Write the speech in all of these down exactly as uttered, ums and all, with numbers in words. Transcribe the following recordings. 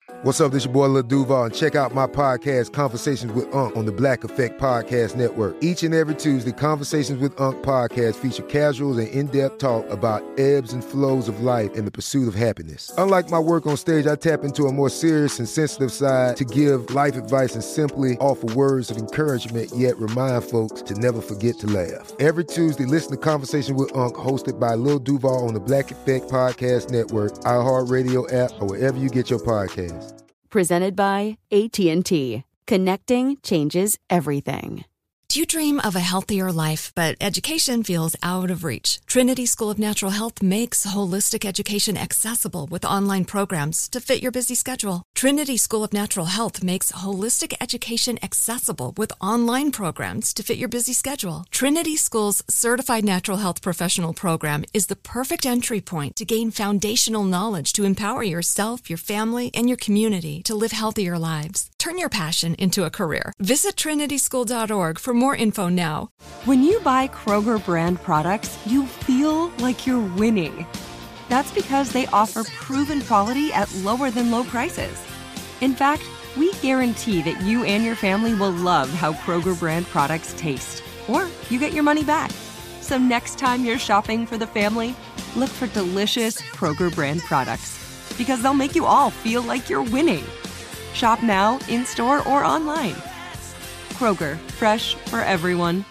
What's up, this your boy Lil Duval, and check out my podcast, Conversations with Unc, on the Black Effect Podcast Network. Each and every Tuesday, Conversations with Unc podcast feature casuals and in-depth talk about ebbs and flows of life and the pursuit of happiness. Unlike my work on stage, I tap into a more serious and sensitive side to give life advice and simply offer words of encouragement, yet remind folks to never forget to laugh. Every Tuesday, listen to Conversations with Unc, hosted by Lil Duval on the Black Effect Podcast Network, iHeartRadio app, or wherever you get your podcasts. Presented by A T and T. Connecting changes everything. Do you dream of a healthier life, but education feels out of reach? Trinity School of Natural Health makes holistic education accessible with online programs to fit your busy schedule. Trinity School of Natural Health makes holistic education accessible with online programs to fit your busy schedule. Trinity School's Certified Natural Health Professional Program is the perfect entry point to gain foundational knowledge to empower yourself, your family, and your community to live healthier lives. Turn your passion into a career. Visit trinity school dot org for more info now. When you buy Kroger brand products, you feel like you're winning. That's because they offer proven quality at lower than low prices. In fact, we guarantee that you and your family will love how Kroger brand products taste, or you get your money back. So next time you're shopping for the family, look for delicious Kroger brand products, because they'll make you all feel like you're winning. Shop now, in-store, or online. Kroger, fresh for everyone.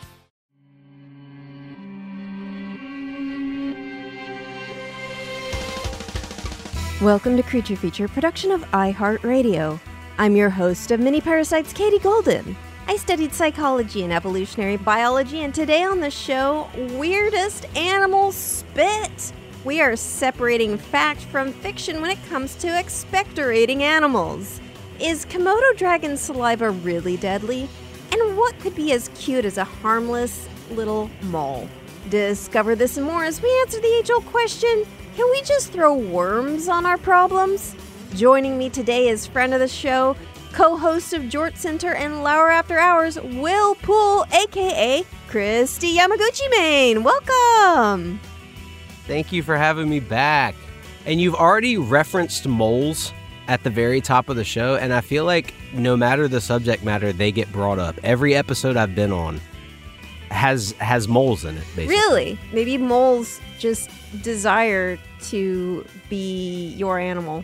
Welcome to Creature Feature, production of iHeartRadio. I'm your host of Mini Parasites, Katie Golden. I studied psychology and evolutionary biology, and today on the show, weirdest animal spit. We are separating fact from fiction when it comes to expectorating animals. Is Komodo dragon saliva really deadly? And what could be as cute as a harmless little mole? Discover this and more as we answer the age-old question, can we just throw worms on our problems? Joining me today is friend of the show, co-host of Jort Center and Lauer After Hours, Will Poole, a k a. Christy Yamaguchi Main. Welcome! Thank you for having me back. And you've already referenced moles at the very top of the show, and I feel like no matter the subject matter, they get brought up. Every episode I've been on has has moles in it, basically. Really? Maybe moles just desire to be your animal.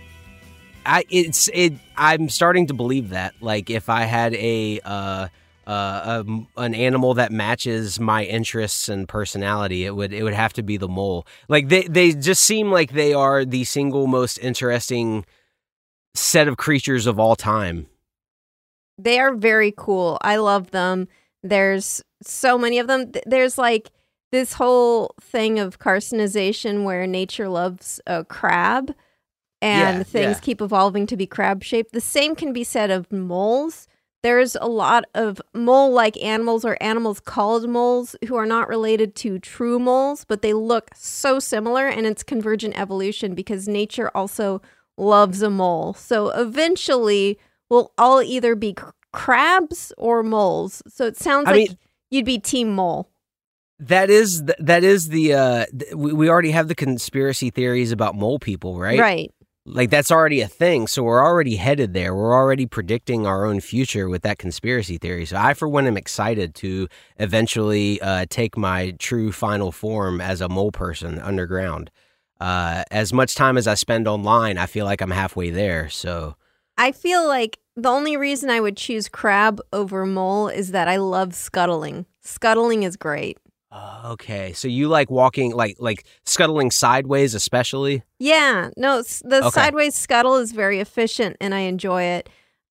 I it's it. I'm starting to believe that. Like, if I had a uh, uh, um, an animal that matches my interests and personality, it would it would have to be the mole. Like, they they just seem like they are the single most interesting set of creatures of all time. They are very cool. I love them. There's so many of them. There's like this whole thing of carcinization where nature loves a crab and yeah, things yeah. keep evolving to be crab shaped. The same can be said of moles. There's a lot of mole-like animals or animals called moles who are not related to true moles, but they look so similar, and it's convergent evolution because nature also loves a mole. So eventually we'll all either be cr- crabs or moles. So it sounds I like mean, you'd be team mole. That is th- that is the uh, th- we, we already have the conspiracy theories about mole people, right? Right. Like, that's already a thing. So we're already headed there. We're already predicting our own future with that conspiracy theory. So I, for one, am excited to eventually uh, take my true final form as a mole person underground. Uh, as much time as I spend online, I feel like I'm halfway there. So I feel like the only reason I would choose crab over mole is that I love scuttling. Scuttling is great. uh, okay, so you like walking, like like scuttling sideways, especially? Yeah, no, s- the Okay. sideways scuttle is very efficient, and I enjoy it.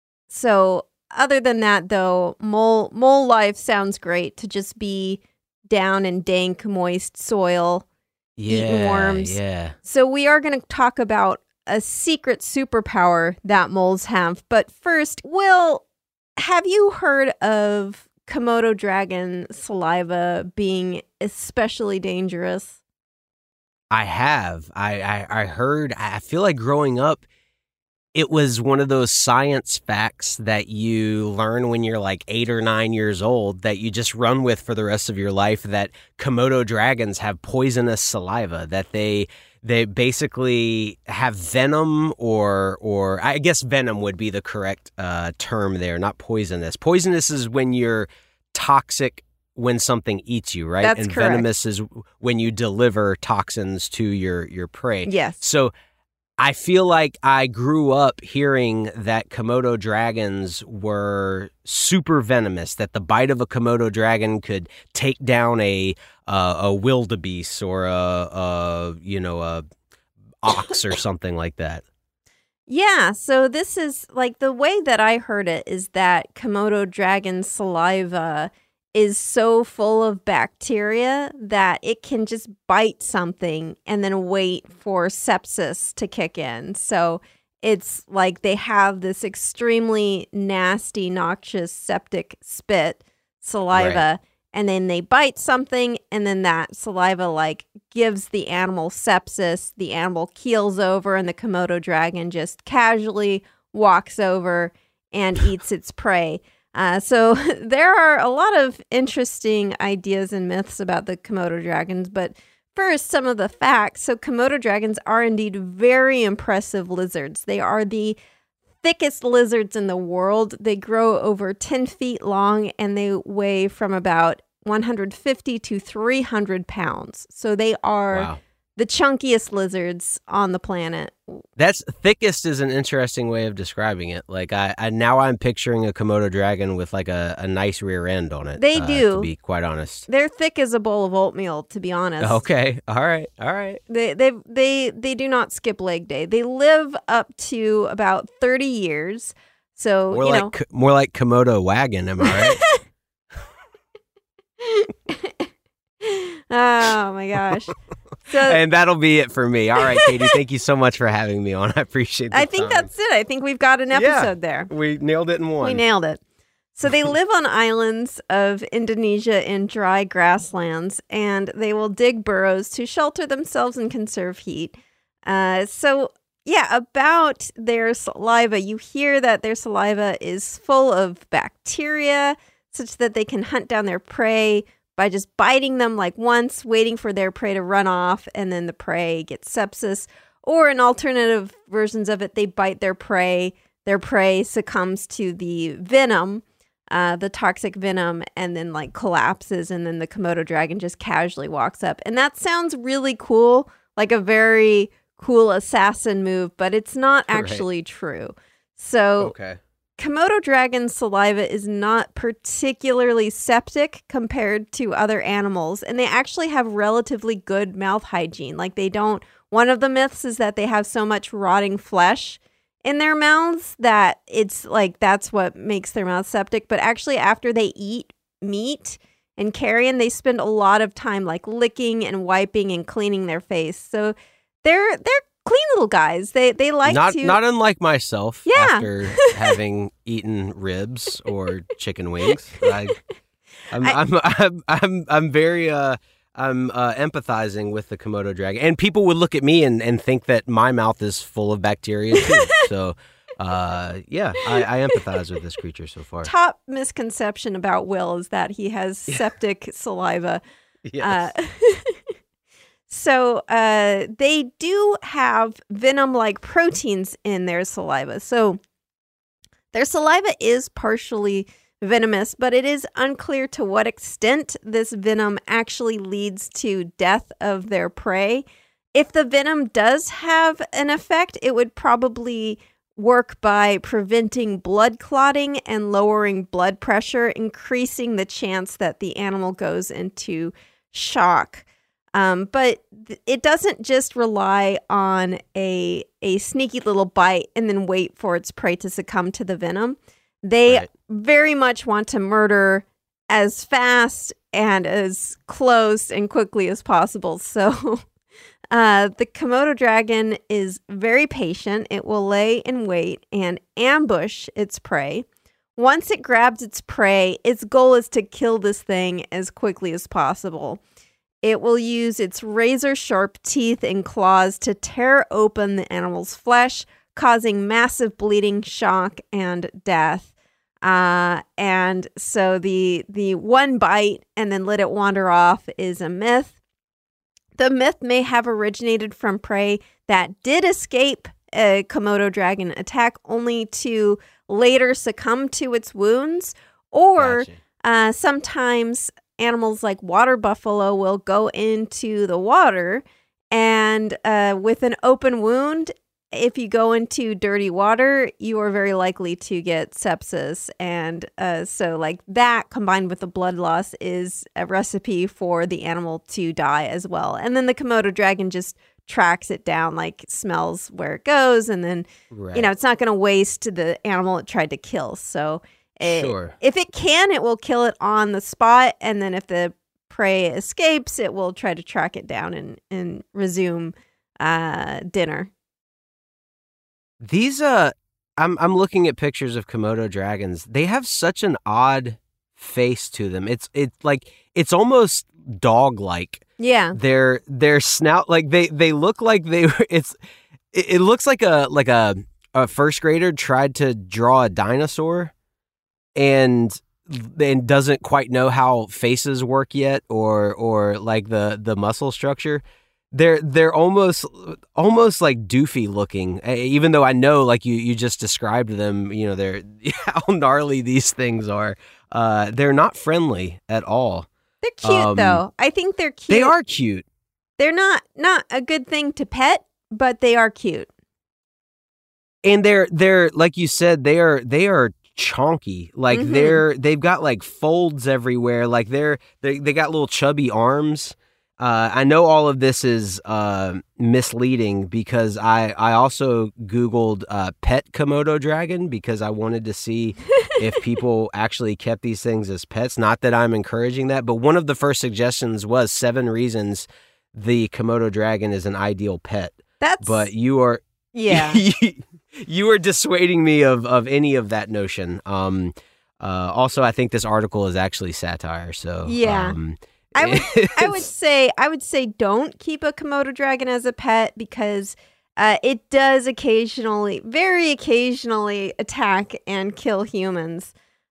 So other than that, though, mole mole life sounds great to just be down in dank, moist soil. Yeah, Eating worms. yeah. So we are going to talk about a secret superpower that moles have. But first, Will, have you heard of Komodo dragon saliva being especially dangerous? I have. I, I, I heard, I feel like growing up, it was one of those science facts that you learn when you're like eight or nine years old that you just run with for the rest of your life, that Komodo dragons have poisonous saliva, that they they basically have venom, or or I guess venom would be the correct uh, term there, not poisonous. Poisonous is when you're toxic when something eats you, right? That's and correct. Venomous is when you deliver toxins to your your prey. Yes. So I feel like I grew up hearing that Komodo dragons were super venomous, that the bite of a Komodo dragon could take down a uh, a wildebeest or a, a you know a ox or something like that. Yeah, so this is like the way that I heard it is that Komodo dragon saliva is so full of bacteria that it can just bite something and then wait for sepsis to kick in. So it's like they have this extremely nasty, noxious septic spit saliva, Right. and then they bite something, and then that saliva like gives the animal sepsis. The animal keels over, and the Komodo dragon just casually walks over and eats its prey. Uh, so there are a lot of interesting ideas and myths about the Komodo dragons, but first, some of the facts. So Komodo dragons are indeed very impressive lizards. They are the thickest lizards in the world. They grow over ten feet long, and they weigh from about one hundred fifty to three hundred pounds. So they are Wow. the chunkiest lizards on the planet. That's thickest is an interesting way of describing it. Like I, I now I'm picturing a Komodo dragon with like a, a nice rear end on it. They uh, do. To be quite honest. They're thick as a bowl of oatmeal, to be honest. Okay. All right. All right. They they they they do not skip leg day. They live up to about thirty years. So More you like know, K- more like Komodo wagon. Am I right? oh my gosh. So And that'll be it for me. All right, Katie. Thank you so much for having me on. I appreciate the I think time. that's it. I think we've got an episode there. We nailed it in one. We nailed it. So they live on islands of Indonesia in dry grasslands, and they will dig burrows to shelter themselves and conserve heat. Uh, so yeah, about their saliva, you hear that their saliva is full of bacteria, such that they can hunt down their prey by just biting them like once, waiting for their prey to run off, and then the prey gets sepsis. Or in alternative versions of it, they bite their prey, their prey succumbs to the venom, uh, the toxic venom, and then like collapses, and then the Komodo dragon just casually walks up. And that sounds really cool, like a very cool assassin move, but it's not Right. actually true. So Okay. Komodo dragon saliva is not particularly septic compared to other animals, and they actually have relatively good mouth hygiene. Like they don't, one of the myths is that they have so much rotting flesh in their mouths that it's like that's what makes their mouth septic. But actually, after they eat meat and carrion, they spend a lot of time like licking and wiping and cleaning their face. So they're they're clean little guys. They they like not to not unlike myself. Yeah. After having eaten ribs or chicken wings, I, I'm, I- I'm I'm I'm I'm very uh I'm uh, empathizing with the Komodo dragon, and people would look at me and, and think that my mouth is full of bacteria too. So, uh, yeah, I, I empathize with this creature so far. top misconception about Will is that he has septic saliva. Yes. Uh, so uh, they do have venom-like proteins in their saliva. So their saliva is partially venomous, but it is unclear to what extent this venom actually leads to death of their prey. If the venom does have an effect, it would probably work by preventing blood clotting and lowering blood pressure, increasing the chance that the animal goes into shock. Um, but th- it doesn't just rely on a a sneaky little bite and then wait for its prey to succumb to the venom. They Right. very much want to murder as fast and as close and quickly as possible. So uh, the Komodo dragon is very patient. It will lay in wait and ambush its prey. Once it grabs its prey, its goal is to kill this thing as quickly as possible. It will use its razor-sharp teeth and claws to tear open the animal's flesh, causing massive bleeding, shock, and death. Uh, and so the the one bite and then let it wander off is a myth. The myth may have originated from prey that did escape a Komodo dragon attack only to later succumb to its wounds, or Gotcha. uh, sometimes animals like water buffalo will go into the water and uh, with an open wound, if you go into dirty water, you are very likely to get sepsis. And uh, so like that combined with the blood loss is a recipe for the animal to die as well. And then the Komodo dragon just tracks it down, like smells where it goes. And then, Right. you know, it's not going to waste the animal it tried to kill. So it, Sure. if it can, it will kill it on the spot. And then if the prey escapes, it will try to track it down and, and resume uh, dinner. These uh I'm I'm looking at pictures of Komodo dragons. They have such an odd face to them. It's it's like it's almost dog-like. Yeah. Their their snout, like they they look like they were it's it, it looks like a like a a first grader tried to draw a dinosaur and and doesn't quite know how faces work yet, or or like the the muscle structure. They're they're almost almost like doofy looking, even though I know, like you, you just described them, you know, they're how gnarly these things are. Uh, they're not friendly at all. They're cute Um, though. I think they're cute. They are cute. They're not not a good thing to pet, but they are cute. And they're they're like you said, they are they are chonky. Like Mhm. they're they've got like folds everywhere. Like they're they they got little chubby arms. Uh, I know all of this is uh, misleading because I, I also Googled uh, pet Komodo dragon because I wanted to see if people actually kept these things as pets. Not that I'm encouraging that, but one of the first suggestions was seven reasons the Komodo dragon is an ideal pet. That's But you are yeah. you are dissuading me of, of any of that notion. Um, uh, also, I think this article is actually satire. So Yeah. Um, I would I would it's- say I would say don't keep a Komodo dragon as a pet because uh, it does occasionally, very occasionally, attack and kill humans.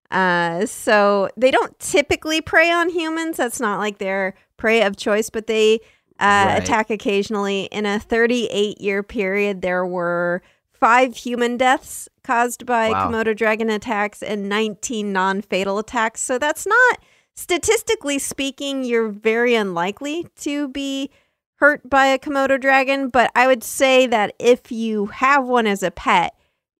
Uh, so they don't typically prey on humans. That's not like their prey of choice, but they uh, Right. attack occasionally. In a thirty-eight year period, there were five human deaths caused by Wow. Komodo dragon attacks and nineteen non-fatal attacks. So that's not. Statistically speaking, you're very unlikely to be hurt by a Komodo dragon, but I would say that if you have one as a pet,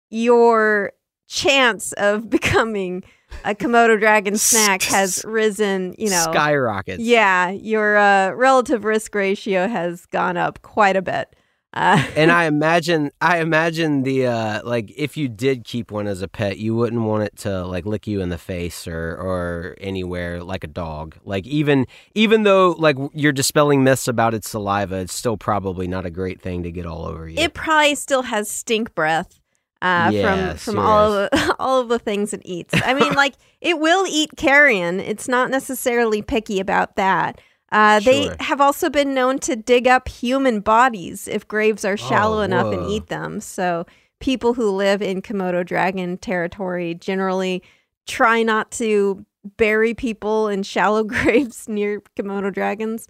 your chance of becoming a Komodo dragon snack has risen, you know. skyrockets. Yeah, your uh, relative risk ratio has gone up quite a bit. Uh, And I imagine, I imagine the uh, like if you did keep one as a pet, you wouldn't want it to like lick you in the face or or anywhere like a dog. Like even even though like you're dispelling myths about its saliva, it's still probably not a great thing to get all over you. it probably still has stink breath uh, Yeah, from from all of the, all of the things it eats. I mean, like it will eat carrion. It's not necessarily picky about that. Uh, they Sure. have also been known to dig up human bodies if graves are shallow Oh, enough and whoa. eat them. So people who live in Komodo dragon territory generally try not to bury people in shallow graves near Komodo dragons.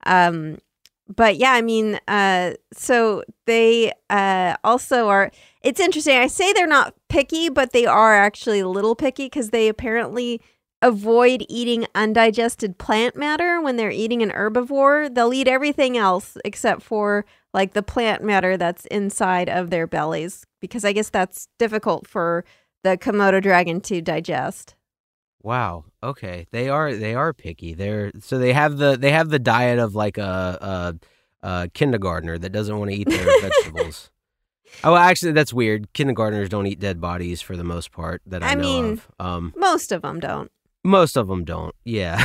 Um, but yeah, I mean, uh, so they uh, also are. It's interesting. I say they're not picky, but they are actually a little picky because they apparently avoid eating undigested plant matter when they're eating an herbivore. They'll eat everything else except for like the plant matter that's inside of their bellies because I guess that's difficult for the Komodo dragon to digest. Wow. Okay. They are they are picky. They're so they have the they have the diet of like a a, a kindergartner that doesn't want to eat their vegetables. Oh, actually, that's weird. Kindergartners don't eat dead bodies for the most part that I, I know mean- of. Um, Most of them don't. most of them don't. Yeah.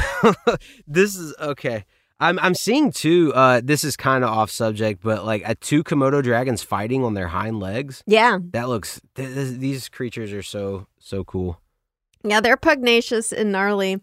This is okay. I'm I'm seeing two. Uh, this is kind of off subject, but like uh, two Komodo dragons fighting on their hind legs. Yeah. That looks. Th- th- these creatures are so so cool. Yeah, they're pugnacious and gnarly.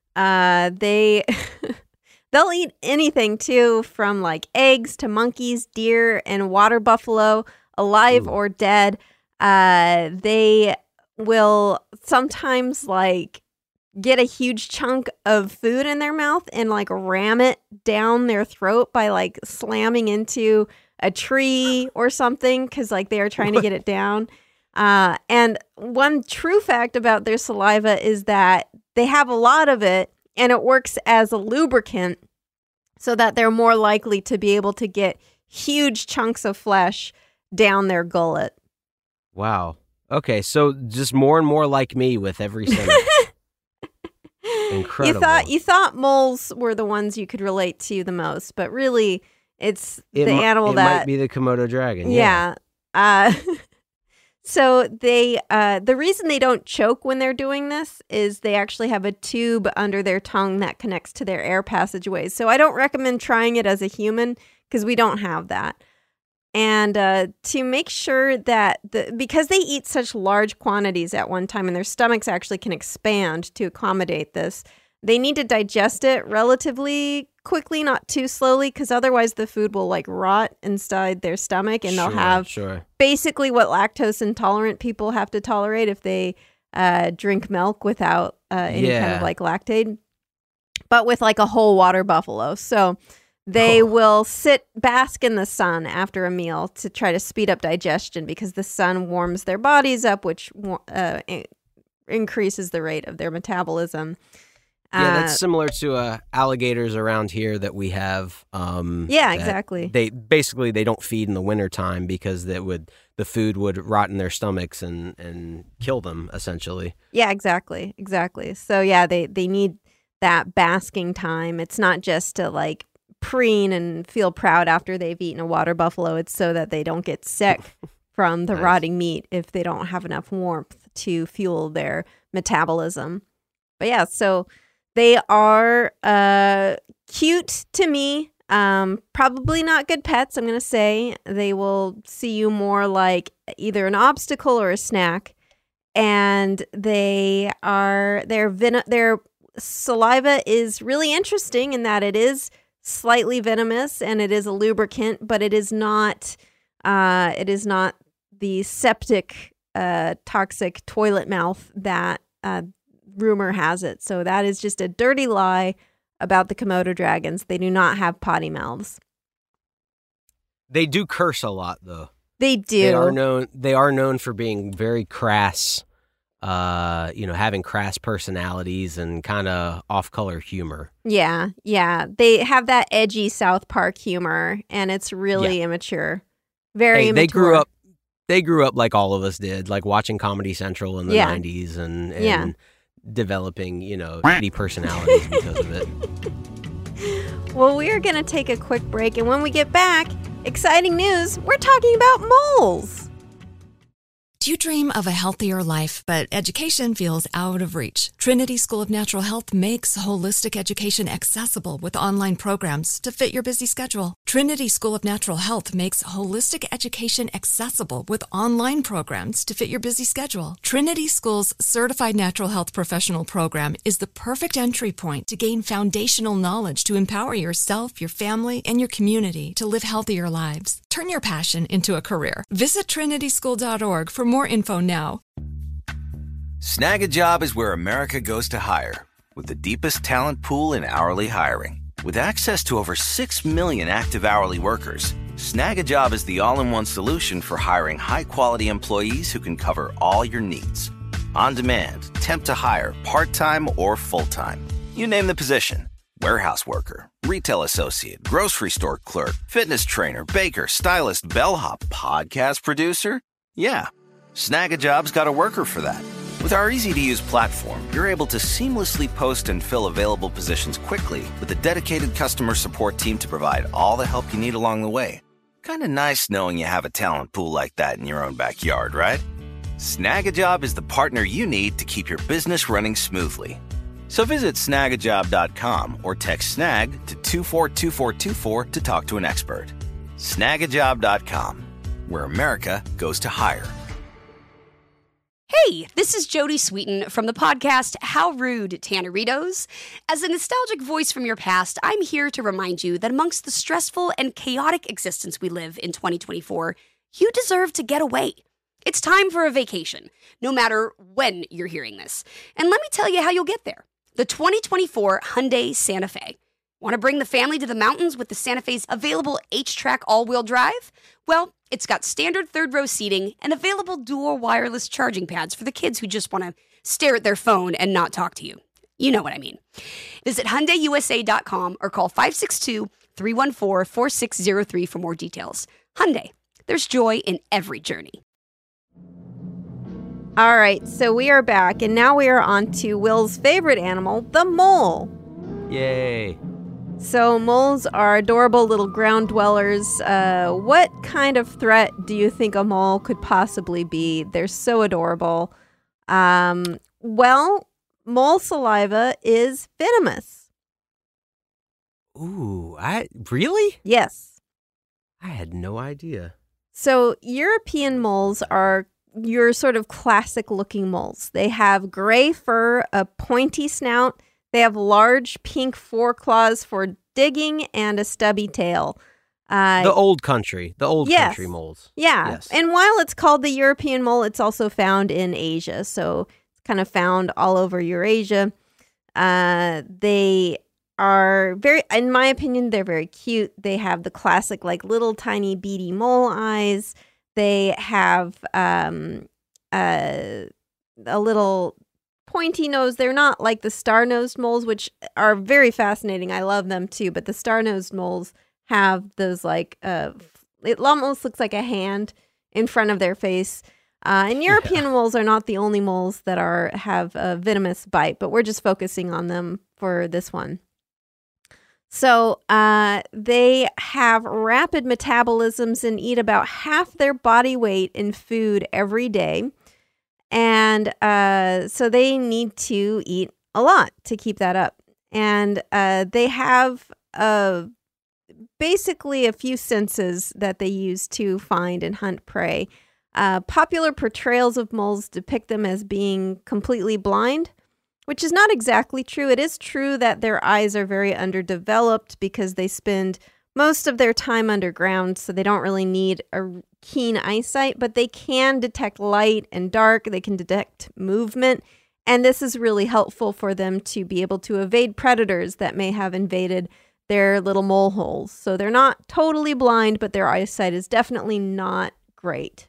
Uh, they they'll eat anything too, from like eggs to monkeys, deer, and water buffalo, alive Ooh. or dead. Uh, they will sometimes like get a huge chunk of food in their mouth and like ram it down their throat by like slamming into a tree or something because like they are trying to get it down. Uh, and one true fact about their saliva is that they have a lot of it and it works as a lubricant so that they're more likely to be able to get huge chunks of flesh down their gullet. Wow. Okay, so just more and more like me with every sentence. Incredible. You thought you thought moles were the ones you could relate to the most, but really it's it the m- animal it that might be the Komodo dragon. Yeah. yeah. Uh, so they uh, the reason they don't choke when they're doing this is they actually have a tube under their tongue that connects to their air passageways. So I don't recommend trying it as a human because we don't have that. And uh, to make sure that, the, because they eat such large quantities at one time and their stomachs actually can expand to accommodate this, they need to digest it relatively quickly, not too slowly, because otherwise the food will like rot inside their stomach and they'll Sure, have sure. basically what lactose intolerant people have to tolerate if they uh, drink milk without uh, any kind Yeah. of like lactate, but with like a whole water buffalo. So they Oh. will sit, bask in the sun after a meal to try to speed up digestion because the sun warms their bodies up, which uh, in- increases the rate of their metabolism. Yeah, Uh, that's similar to uh, alligators around here that we have. Um, Yeah, that exactly. They basically they don't feed in the wintertime because that would the food would rot in their stomachs and, and kill them essentially. Yeah, exactly. Exactly. So yeah, they, they need that basking time. It's not just to like preen and feel proud after they've eaten a water buffalo. It's so that they don't get sick from the Nice. rotting meat if they don't have enough warmth to fuel their metabolism. But yeah, so they are uh, cute to me. Um, probably not good pets, I'm going to say. They will see you more like either an obstacle or a snack. And they are, their, ven- their saliva is really interesting in that it is slightly venomous and it is a lubricant, but it is not, uh, it is not the septic, uh, toxic toilet mouth that uh, rumor has it. So that is just a dirty lie about the Komodo dragons. They do not have potty mouths. They do curse a lot though. They do. They are known they are known for being very crass, uh, you know, having crass personalities and kind of off-color humor. Yeah, yeah. They have that edgy South Park humor, and it's really immature. Very Hey, immature. they grew up they grew up like all of us did, like watching Comedy Central in the Yeah. nineties and, and Yeah. developing, you know, shitty personalities because of it. Well, we are going to take a quick break, and when we get back, exciting news, we're talking about moles. Do you dream of a healthier life, but education feels out of reach? Trinity School of Natural Health makes holistic education accessible with online programs to fit your busy schedule. Trinity School of Natural Health makes holistic education accessible with online programs to fit your busy schedule. Trinity School's Certified Natural Health Professional Program is the perfect entry point to gain foundational knowledge to empower yourself, your family, and your community to live healthier lives. Turn your passion into a career. Visit trinity school dot org for more info now. Snag a Job is where America goes to hire, with the deepest talent pool in hourly hiring. With access to over six million active hourly workers, Snag a Job is the all-in-one solution for hiring high-quality employees who can cover all your needs. On demand, temp to hire, part-time or full-time. You name the position. Warehouse worker, retail associate, grocery store clerk, fitness trainer, baker, stylist, bellhop, podcast producer. Yeah, Snag a Job's got a worker for that. With our easy-to-use platform, you're able to seamlessly post and fill available positions quickly with a dedicated customer support team to provide all the help you need along the way. Kind of nice knowing you have a talent pool like that in your own backyard, right? Snag a Job is the partner you need to keep your business running smoothly. So visit snag a job dot com or text SNAG to two four two four two four to talk to an expert. snag a job dot com, where America goes to hire. Hey, this is Jodie Sweetin from the podcast How Rude, Tanneritos. As a nostalgic voice from your past, I'm here to remind you that amongst the stressful and chaotic existence we live in twenty twenty-four, you deserve to get away. It's time for a vacation, no matter when you're hearing this. And let me tell you how you'll get there. The twenty twenty-four Hyundai Santa Fe. Want to bring the family to the mountains with the Santa Fe's available H-Track all-wheel drive? Well, it's got standard third-row seating and available dual wireless charging pads for the kids who just want to stare at their phone and not talk to you. You know what I mean. Visit Hyundai U S A dot com or call five six two, three one four, four six zero three for more details. Hyundai, there's joy in every journey. All right, so we are back, and now we are on to Will's favorite animal, the mole. Yay. So moles are adorable little ground dwellers. Uh, what kind of threat do you think a mole could possibly be? They're so adorable. Um, well, mole saliva is venomous. Ooh, I really? Yes. I had no idea. So European moles are your sort of classic looking moles. They have gray fur, a pointy snout. They have large pink foreclaws for digging and a stubby tail. Uh, the old country, the old yes. country moles. Yeah. Yes. And while it's called the European mole, it's also found in Asia. So it's kind of found all over Eurasia. Uh, they are very, in my opinion, they're very cute. They have the classic, like, little tiny beady mole eyes. They have um, uh, a little pointy nose. They're not like the star-nosed moles, which are very fascinating. I love them too. But the star-nosed moles have those, like, uh, it almost looks like a hand in front of their face. Uh, and European yeah. moles are not the only moles that are have a venomous bite, but we're just focusing on them for this one. So uh, they have rapid metabolisms and eat about half their body weight in food every day. And uh, so they need to eat a lot to keep that up. And uh, they have uh, basically a few senses that they use to find and hunt prey. Uh, popular portrayals of moles depict them as being completely blind, which is not exactly true. It is true that their eyes are very underdeveloped because they spend most of their time underground, so they don't really need a keen eyesight, but they can detect light and dark. They can detect movement, and this is really helpful for them to be able to evade predators that may have invaded their little mole holes. So they're not totally blind, but their eyesight is definitely not great.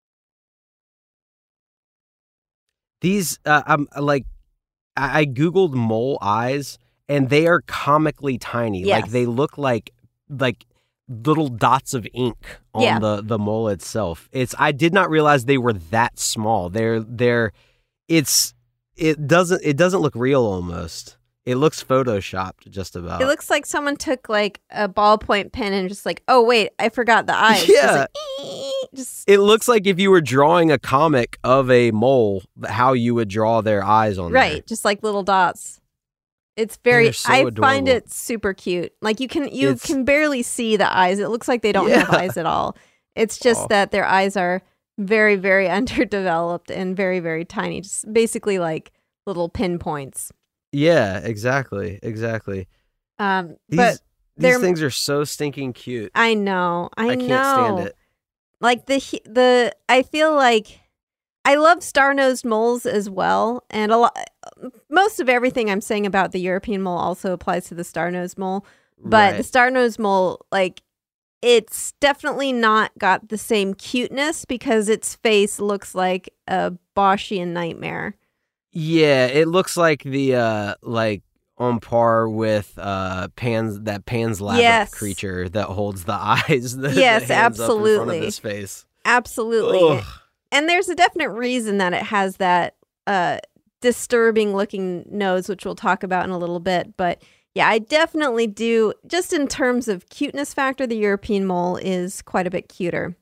These, uh, I'm like, I-, I Googled mole eyes, and they are comically tiny. Yes. Like, they look like, like little dots of ink on yeah. the, the mole itself. It's, I did not realize they were that small. They're, they're, it's, it doesn't, it doesn't look real almost. It looks photoshopped just about. It looks like someone took like a ballpoint pen and just like, oh wait, I forgot the eyes. Yeah. Like, just... It looks like if you were drawing a comic of a mole, how you would draw their eyes on right, there. just like little dots. It's very, so I adorable. find it super cute. Like you can, you It's... can barely see the eyes. It looks like they don't yeah. have eyes at all. It's just oh. that their eyes are very, very underdeveloped and very, very tiny. Just basically like little pinpoints. Yeah, exactly, exactly. Um, these, but these things are so stinking cute. I know, I, I know. can't stand it. Like the the, I feel like I love star-nosed moles as well, and a lot. Most of everything I'm saying about the European mole also applies to the star-nosed mole. But right. the star-nosed mole, like, it's definitely not got the same cuteness because its face looks like a Boschian nightmare. Yeah, it looks like the uh like on par with uh Pan's that Pan's Labyrinth yes. creature that holds the eyes. The, yes, the hands absolutely. Up in front of his face. Absolutely. Ugh. And there's a definite reason that it has that uh disturbing looking nose, which we'll talk about in a little bit. But yeah, I definitely do. Just in terms of cuteness factor, the European mole is quite a bit cuter.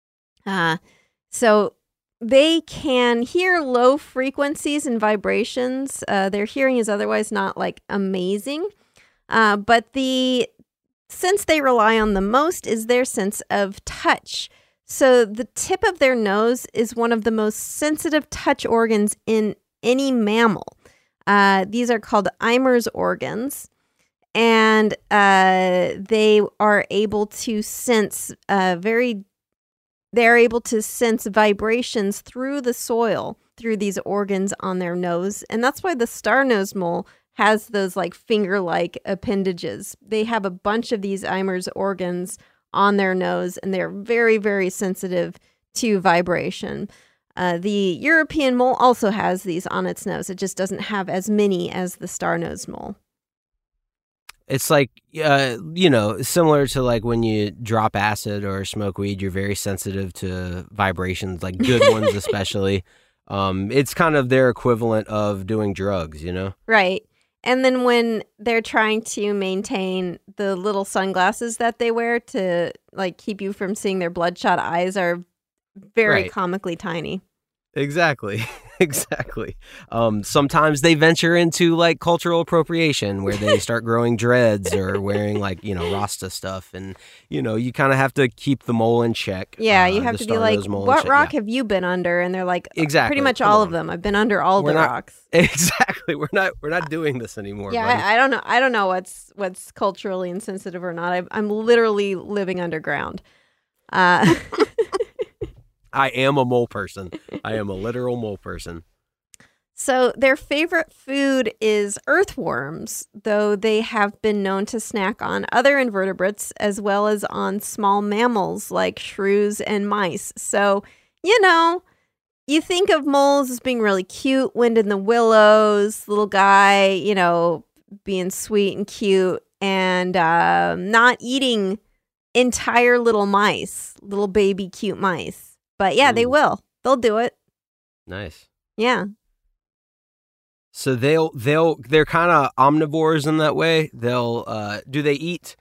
Uh so. They can hear low frequencies and vibrations. Uh, their hearing is otherwise not like amazing. Uh, but the sense they rely on the most is their sense of touch. So the tip of their nose is one of the most sensitive touch organs in any mammal. Uh, these are called Eimer's organs. And uh, they are able to sense uh, very They're able to sense vibrations through the soil, through these organs on their nose. And that's why the star-nosed mole has those like finger-like appendages. They have a bunch of these Eimer's organs on their nose, and they're very, very sensitive to vibration. Uh, the European mole also has these on its nose. It just doesn't have as many as the star-nosed mole. It's like, uh, you know, similar to like when you drop acid or smoke weed, you're very sensitive to vibrations, like good ones especially. Um, it's kind of their equivalent of doing drugs, you know? Right. And then when they're trying to maintain the little sunglasses that they wear to like keep you from seeing their bloodshot eyes are very Right. comically tiny. Exactly. Exactly. Um, sometimes they venture into like cultural appropriation where they start growing dreads or wearing like, you know, Rasta stuff. And, you know, you kind of have to keep the mole in check. Yeah, uh, you have the to be like, star-nosed mole in what check. rock Yeah. have you been under? And they're like, Exactly. pretty much Come all on. of them. I've been under all We're the not- rocks. Exactly. We're not we're not doing this anymore. Yeah, buddy. I, I don't know. I don't know what's what's culturally insensitive or not. I, I'm literally living underground. Uh, I am a mole person. I am a literal mole person. so their favorite food is earthworms, though they have been known to snack on other invertebrates as well as on small mammals like shrews and mice. So, you know, you think of moles as being really cute, wind in the willows, little guy, you know, being sweet and cute, and um, not eating entire little mice, little baby cute mice. But yeah, they Ooh. will. They'll do it. Nice. Yeah. So they'll they'll they're kind of omnivores in that way. They'll uh do they eat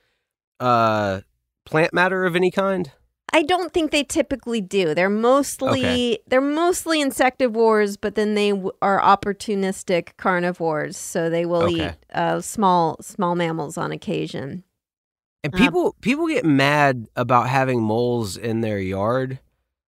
uh plant matter of any kind? I don't think they typically do. They're mostly Okay. they're mostly insectivores, but then they w- are opportunistic carnivores, so they will Okay. eat uh, small small mammals on occasion. And Uh, people people get mad about having moles in their yard,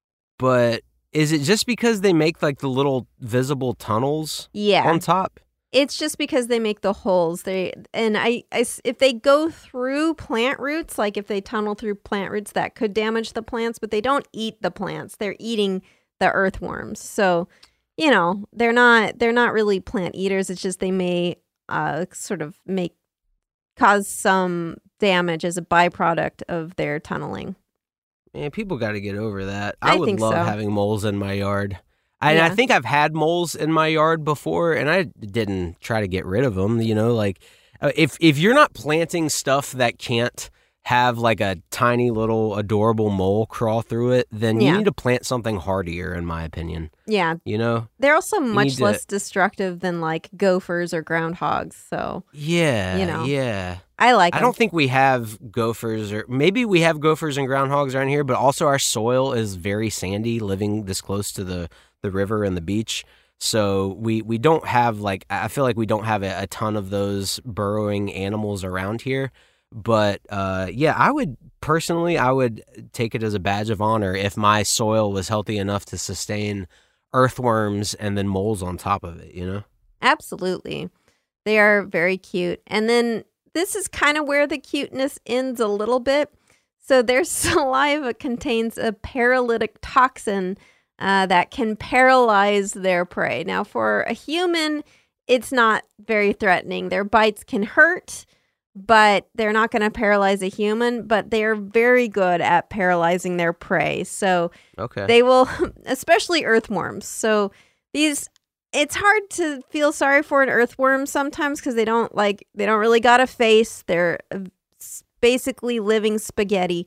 but is it just because they make like the little visible tunnels Yeah, on top? it's just because they make the holes. They and I, I s- if they go through plant roots, like if they tunnel through plant roots, that could damage the plants. But they don't eat the plants; they're eating the earthworms. So, you know, they're not they're not really plant eaters. It's just they may uh, sort of make cause some damage as a byproduct of their tunneling. Man, people got to get over that. I, I would think love so. having moles in my yard. I, and I Yeah. think I've had moles in my yard before, and I didn't try to get rid of them. You know, like uh, if if you're not planting stuff that can't have like a tiny little adorable mole crawl through it, then you Yeah. need to plant something hardier, in my opinion. Yeah, You know? they're also much need to- less destructive than like gophers or groundhogs. So Yeah. You know. Yeah. I like. I 'em. don't think we have gophers, or maybe we have gophers and groundhogs around here, but also our soil is very sandy, living this close to the, the river and the beach. So we, we don't have like, I feel like we don't have a, a ton of those burrowing animals around here. But uh, yeah, I would personally, I would take it as a badge of honor if my soil was healthy enough to sustain earthworms and then moles on top of it, you know? Absolutely. They are very cute. And then this is kind of where the cuteness ends a little bit. So their saliva contains a paralytic toxin uh, that can paralyze their prey. Now, for a human, it's not very threatening. Their bites can hurt, but they're not going to paralyze a human. But they're very good at paralyzing their prey. So Okay. they will, especially earthworms. So these, it's hard to feel sorry for an earthworm sometimes because they don't like, they don't really got a face. They're uh, s- basically living spaghetti.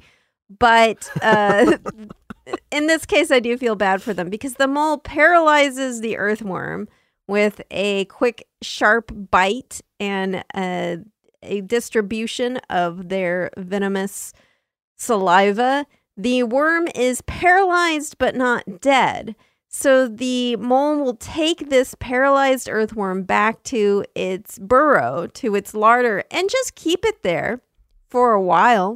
But uh, in this case, I do feel bad for them because the mole paralyzes the earthworm with a quick, sharp bite and a, a distribution of their venomous saliva. The worm is paralyzed but not dead. So the mole will take this paralyzed earthworm back to its burrow, to its larder, and just keep it there for a while.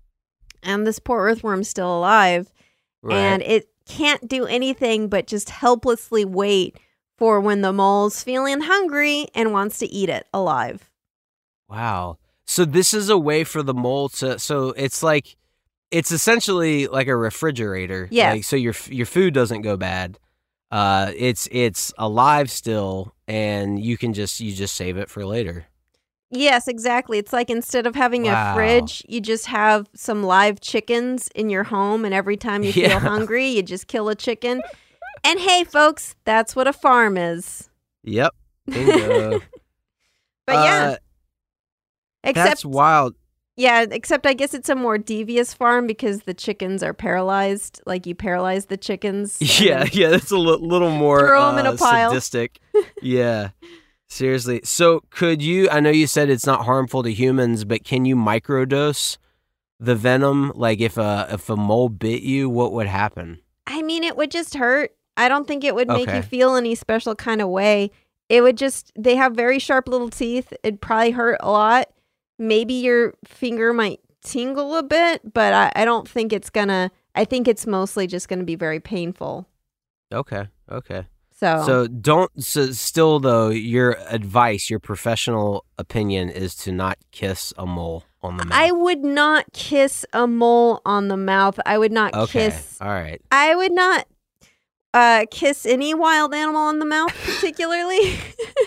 And this poor earthworm's still alive. Right. And it can't do anything but just helplessly wait for when the mole's feeling hungry and wants to eat it alive. Wow. So this is a way for the mole to, so it's like, it's essentially like a refrigerator. Yes. Like, so your your food doesn't go bad. Uh, it's it's alive still, and you can just you just save it for later. Yes, exactly. It's like instead of having Wow. a fridge, you just have some live chickens in your home, and every time you Yeah. feel hungry, you just kill a chicken. And hey, folks, that's what a farm is. Yep. Bingo. But yeah, Uh, except that's wild. yeah, except I guess it's a more devious farm because the chickens are paralyzed. Like you paralyze the chickens. and Yeah, then- yeah, that's a li- little more Throw 'em in a uh, pile. sadistic. Yeah, seriously. So, could you? I know you said it's not harmful to humans, but can you microdose the venom? Like, if a if a mole bit you, what would happen? I mean, it would just hurt. I don't think it would make Okay. you feel any special kind of way. It would just, they have very sharp little teeth. It'd probably hurt a lot. Maybe your finger might tingle a bit, but I, I don't think it's gonna, I think it's mostly just gonna be very painful. Okay, okay. So, So don't. So still though, your advice, your professional opinion, is to not kiss a mole on the mouth. I would not kiss a mole on the mouth. I would not okay. kiss, All right. I would not uh, kiss any wild animal on the mouth particularly.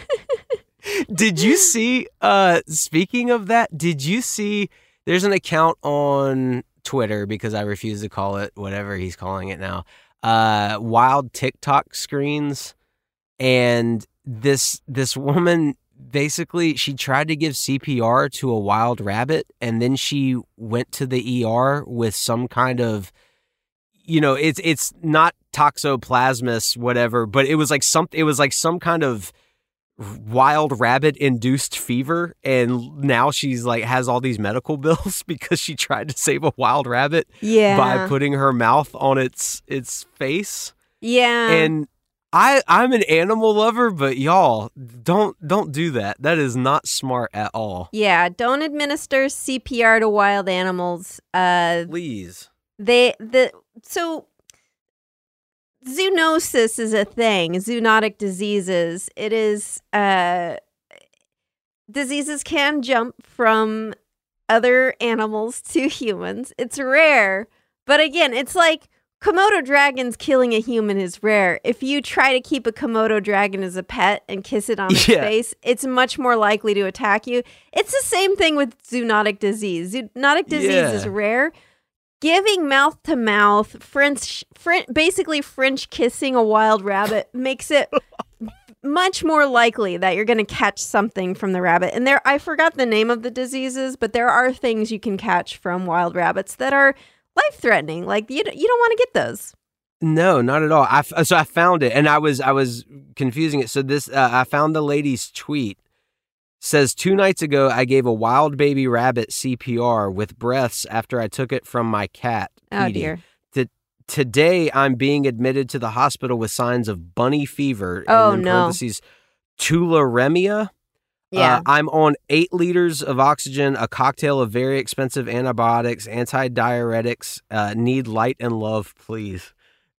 Did you see, uh, speaking of that, did you see, there's an account on Twitter, because I refuse to call it whatever he's calling it now, uh, wild TikTok screens. And this, this woman, basically, she tried to give C P R to a wild rabbit, and then she went to the E R with some kind of, you know, it's, it's not toxoplasmus, whatever, but it was like some, it was like some kind of wild rabbit induced fever, and now she's like has all these medical bills because she tried to save a wild rabbit Yeah. by putting her mouth on its its face. Yeah. And I I'm an animal lover, but y'all don't don't do that. That is not smart at all. Yeah, don't administer C P R to wild animals. Uh Please. they the so zoonosis is a thing, zoonotic diseases. It is uh diseases can jump from other animals to humans. It's rare, but again, it's like Komodo dragons killing a human is rare. If you try to keep a Komodo dragon as a pet and kiss it on its Yeah. face, it's much more likely to attack you. It's the same thing with zoonotic disease. Zoonotic disease Yeah. is rare. Giving mouth to mouth, French, French, basically French kissing a wild rabbit makes it much more likely that you're going to catch something from the rabbit. And there, I forgot the name of the diseases, but there are things you can catch from wild rabbits that are life-threatening. Like you, you don't want to get those. No, not at all. I f- so I found it, and I was I was confusing it. So this uh, I found the lady's tweet. Says two nights ago I gave a wild baby rabbit C P R with breaths after I took it from my cat. Oh Petey. dear. T- today I'm being admitted to the hospital with signs of bunny fever. Oh, and in no. parentheses, tularemia. Yeah. Uh, I'm on eight liters of oxygen, a cocktail of very expensive antibiotics, antidiuretics. Uh, need light and love, please.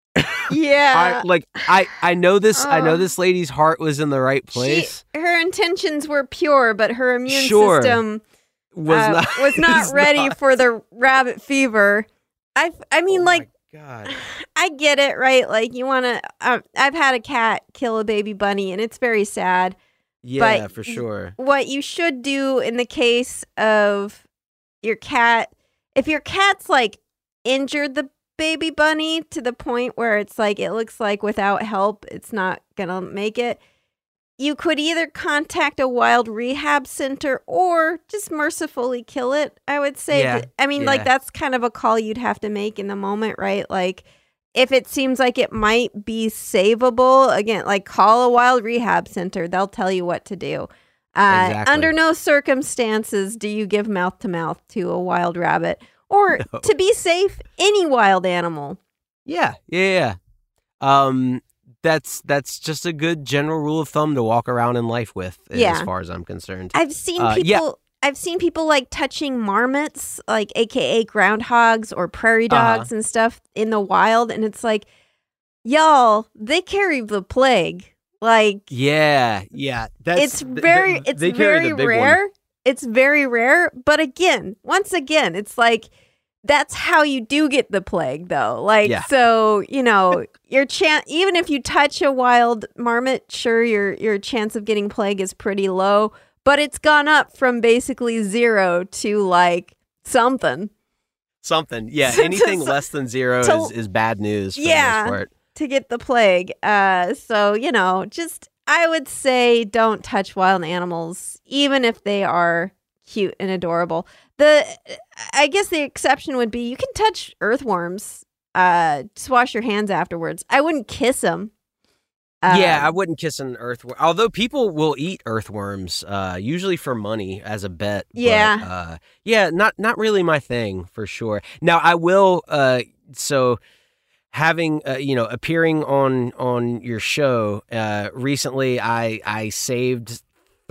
yeah. I, like I, I know this. I know Uh, this lady's heart was in the right place. She, her intentions were pure, but her immune Sure. system was uh, not was not is ready not. for the rabbit fever. I, I mean, Oh like, my God. I get it, right? Like, you want to. Uh, I've had a cat kill a baby bunny, and it's very sad. Yeah, but for sure. What you should do in the case of your cat, if your cat's like injured the baby bunny to the point where it's like it looks like without help it's not gonna make it, you could either contact a wild rehab center or just mercifully kill it. I would say. Yeah, I mean, yeah. like that's kind of a call you'd have to make in the moment, right? Like, if it seems like it might be savable, again, like call a wild rehab center. They'll tell you what to do. Uh, Exactly. Under no circumstances do you give mouth to mouth to a wild rabbit, or No. to be safe, any wild animal. Yeah, yeah, yeah. Um, that's that's just a good general rule of thumb to walk around in life with, Yeah. as far as I'm concerned. I've seen Uh, people. yeah. I've seen people like touching marmots, like A K A groundhogs or prairie Uh-huh. dogs and stuff in the wild, and it's like, y'all, they carry the plague. Like, Yeah, yeah. That's it's th- very, th- it's they carry very the big one. rare. It's very rare. But again, once again, it's like that's how you do get the plague, though. Like, Yeah. so, you know, your chance, even if you touch a wild marmot, sure, your your chance of getting plague is pretty low, but it's gone up from basically zero to like something. Something. Yeah. To- Anything to- less than zero to- is, is bad news for Yeah. the most part. To get the plague. Uh, so, you know, just, I would say don't touch wild animals, even if they are cute and adorable. The, I guess the exception would be you can touch earthworms. Uh, just wash your hands afterwards. I wouldn't kiss them. Uh, yeah, I wouldn't kiss an earthworm. Although people will eat earthworms, uh, usually for money as a bet. but, Yeah. uh, yeah, not not really my thing for sure. Now I will. Uh, so having uh, you know appearing on on your show uh, recently, I I saved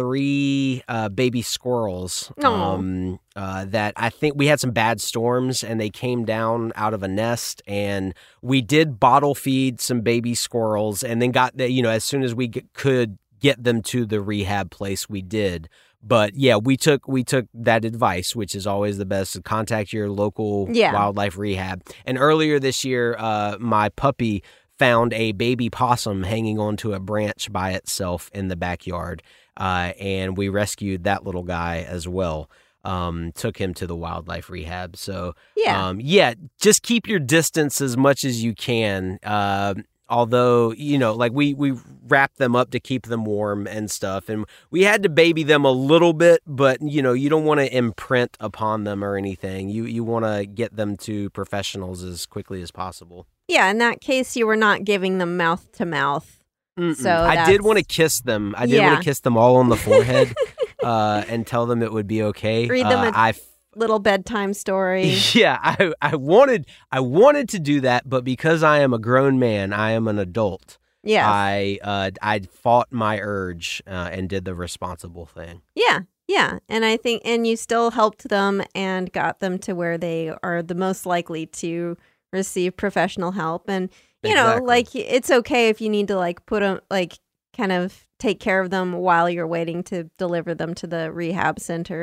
three uh, baby squirrels. Aw. Um, uh, that I think we had some bad storms and they came down out of a nest, and we did bottle feed some baby squirrels, and then got the, you know, as soon as we g- could get them to the rehab place, we did. But yeah, we took we took that advice, which is always the best, to contact your local Yeah. wildlife rehab. And earlier this year, uh, my puppy found a baby possum hanging onto a branch by itself in the backyard. Uh, and we rescued that little guy as well. Um, took him to the wildlife rehab. So, Yeah. um, yeah, just keep your distance as much as you can. Uh, although, you know, like we, we wrap them up to keep them warm and stuff. And we had to baby them a little bit, but, you know, you don't want to imprint upon them or anything. You, you want to get them to professionals as quickly as possible. Yeah, in that case, you were not giving them mouth to mouth. Mm-mm. So I that's- did want to kiss them. I did Yeah. want to kiss them all on the forehead uh, and tell them it would be okay. Read them Uh, a- I f- Little bedtime story. yeah, I I wanted I wanted to do that, but because I am a grown man, I am an adult. Yes. I uh, I fought my urge uh, and did the responsible thing. Yeah, yeah. And I think, and you still helped them and got them to where they are the most likely to receive professional help. And, you know, Exactly. like, it's okay if you need to, like, put them, like, kind of take care of them while you're waiting to deliver them to the rehab center.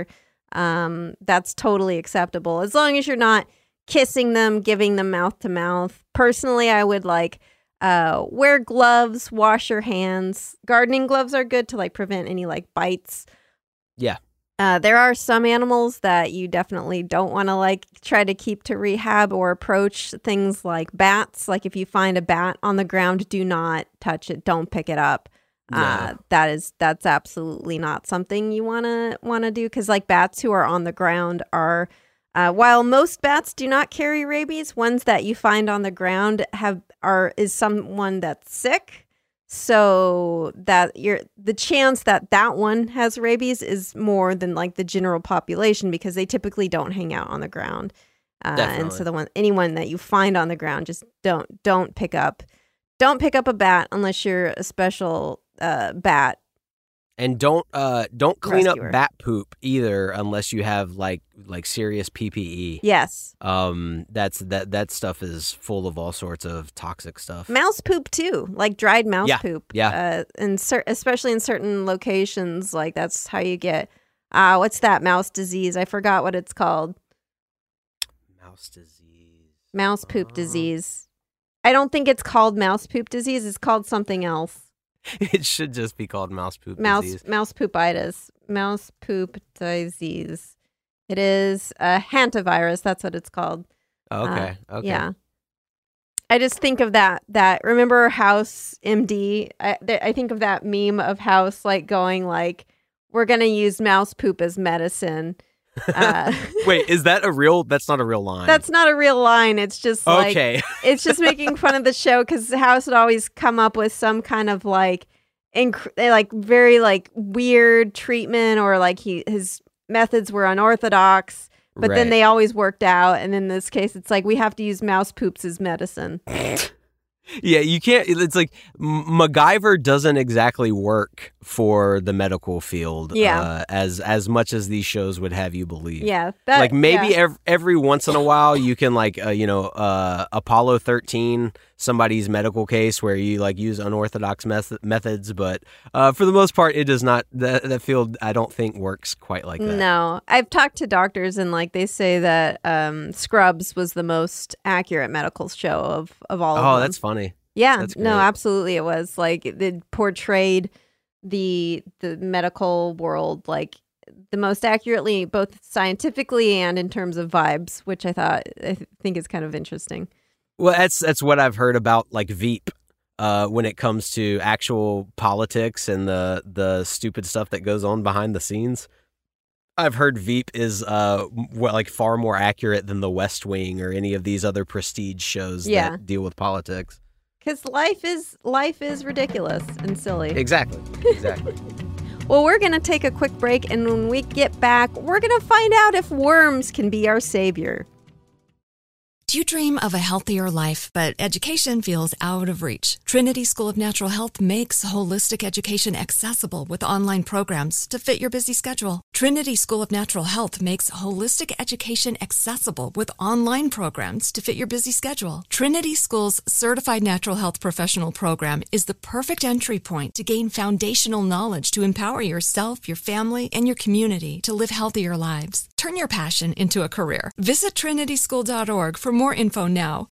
Um, that's totally acceptable. As long as you're not kissing them, giving them mouth to mouth. Personally, I would, like, uh, wear gloves, wash your hands. Gardening gloves are good to, like, prevent any, like, bites. Yeah. Uh, there are some animals that you definitely don't want to like try to keep to rehab or approach. Things like bats. Like if you find a bat on the ground, do not touch it. Don't pick it up. Uh, No. that is that's absolutely not something you want to want to do, because like bats who are on the ground are, uh, while most bats do not carry rabies, ones that you find on the ground have are is someone that's sick. So that you're the chance that that one has rabies is more than like the general population, because they typically don't hang out on the ground. Uh, and Definitely. so the one anyone that you find on the ground, just don't don't pick up don't pick up a bat unless you're a special uh, bat. And don't uh don't clean Rescuer. up bat poop either unless you have like like serious P P E. Yes, Um that's that that stuff is full of all sorts of toxic stuff. mouse poop too, like dried mouse Yeah, poop. yeah. uh, and cer- especially in certain locations, like that's how you get. Uh, what's that mouse disease? I forgot what it's called. Mouse disease. Mouse poop Uh, disease. I don't think it's called mouse poop disease. It's called something else. It should just be called mouse poop Mouse disease. mouse poopitis. Mouse poop disease. It is a hantavirus. That's what it's called. Okay. Uh, okay. Yeah. I just think of that. That remember House M D. I th- I think of that meme of House like going like, "We're gonna use mouse poop as medicine." Uh, Wait, is that a real? That's not a real line. that's not a real line. It's just like okay. it's just making fun of the show, because House would always come up with some kind of like, inc- like very like weird treatment, or like he his methods were unorthodox, but then Right. they always worked out. And in this case, it's like we have to use mouse poops as medicine. Yeah, you can't. It's like M- MacGyver doesn't exactly work for the medical field. Yeah. Uh, as as much as these shows would have you believe. Yeah, that, like maybe yeah. ev- every once in a while you can like uh, you know uh, Apollo thirteen somebody's medical case where you like use unorthodox meth- methods, but uh, for the most part, it does not. That, that field, I don't think, works quite like that. No, I've talked to doctors and like they say that um, Scrubs was the most accurate medical show of of all. Oh, of them. that's funny. Yeah, That's no, great. absolutely, it was like it portrayed the the medical world like the most accurately, both scientifically and in terms of vibes, which I thought I th- think is kind of interesting. Well, that's that's what I've heard about like Veep uh, when it comes to actual politics and the the stupid stuff that goes on behind the scenes. I've heard Veep is uh well, like far more accurate than The West Wing or any of these other prestige shows Yeah. that deal with politics. Because life is life is ridiculous and silly. Exactly. Exactly. Well, we're going to take a quick break, and when we get back, we're going to find out if worms can be our savior. Do you dream of a healthier life, but education feels out of reach? Trinity School of Natural Health makes holistic education accessible with online programs to fit your busy schedule. Trinity School of Natural Health makes holistic education accessible with online programs to fit your busy schedule. Trinity School's Certified Natural Health Professional Program is the perfect entry point to gain foundational knowledge to empower yourself, your family, and your community to live healthier lives. Turn your passion into a career. Visit trinity school dot org for more info now.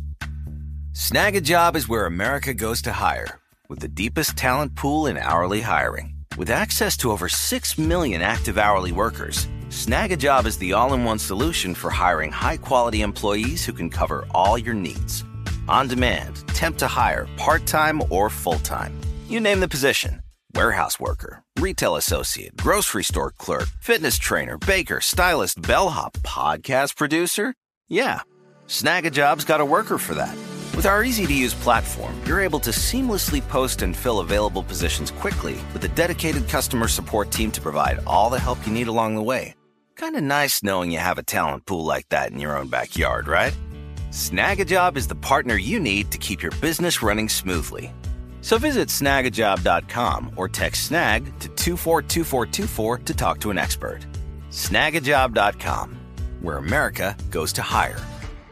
Snag a Job is where America goes to hire, with the deepest talent pool in hourly hiring. With access to over six million active hourly workers, Snag a Job is the all-in-one solution for hiring high-quality employees who can cover all your needs. On demand, temp to hire, part-time or full-time. You name the position. Warehouse worker, retail associate, grocery store clerk, fitness trainer, baker, stylist, bellhop, podcast producer. Yeah, Snag a Job's got a worker for that. With our easy-to-use platform, you're able to seamlessly post and fill available positions quickly with a dedicated customer support team to provide all the help you need along the way. Kind of nice knowing you have a talent pool like that in your own backyard, right? Snag a Job is the partner you need to keep your business running smoothly. So visit snag a job dot com or text snag to two four two four two four to talk to an expert. snag a job dot com, where America goes to hire.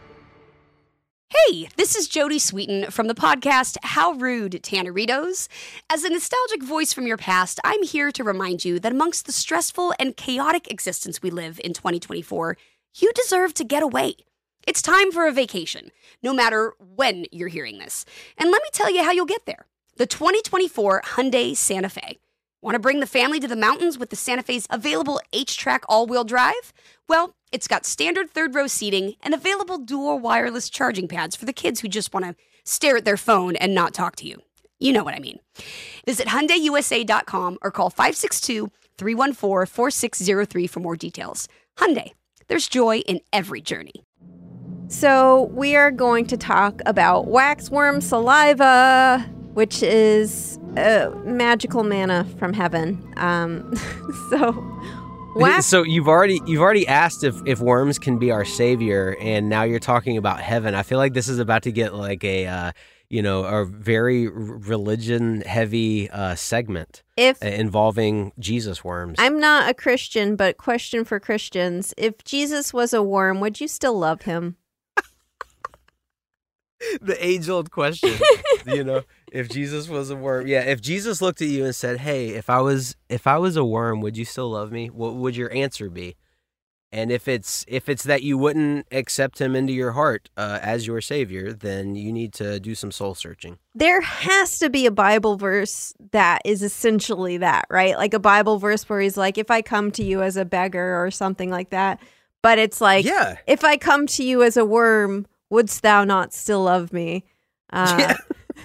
Hey, this is Jodie Sweetin from the podcast How Rude, Tanneritos. As a nostalgic voice from your past, I'm here to remind you that amongst the stressful and chaotic existence we live in twenty twenty-four, you deserve to get away. It's time for a vacation, no matter when you're hearing this. And let me tell you how you'll get there. The twenty twenty-four Hyundai Santa Fe. Want to bring the family to the mountains with the Santa Fe's available H-Track all-wheel drive? Well, it's got standard third-row seating and available dual wireless charging pads for the kids who just want to stare at their phone and not talk to you. You know what I mean. Visit Hyundai U S A dot com or call five six two, three one four, four six zero three for more details. Hyundai, there's joy in every journey. So we are going to talk about waxworm saliva, which is uh, magical manna from heaven. Um, so, wax- So you've already you've already asked if, if worms can be our savior, and now you're talking about heaven. I feel like this is about to get like a uh, you know a very religion heavy uh, segment if involving Jesus worms. I'm not a Christian, but question for Christians: if Jesus was a worm, would you still love him? The age-old question, you know, if Jesus was a worm. Yeah, if Jesus looked at you and said, "Hey, if I was if I was a worm, would you still love me?" What would your answer be? And if it's if it's that you wouldn't accept him into your heart uh, as your savior, then you need to do some soul searching. There has to be a Bible verse that is essentially that, right? Like a Bible verse where he's like, if I come to you as a beggar or something like that. But it's like, Yeah. if I come to you as a worm, wouldst thou not still love me? Uh, Yeah.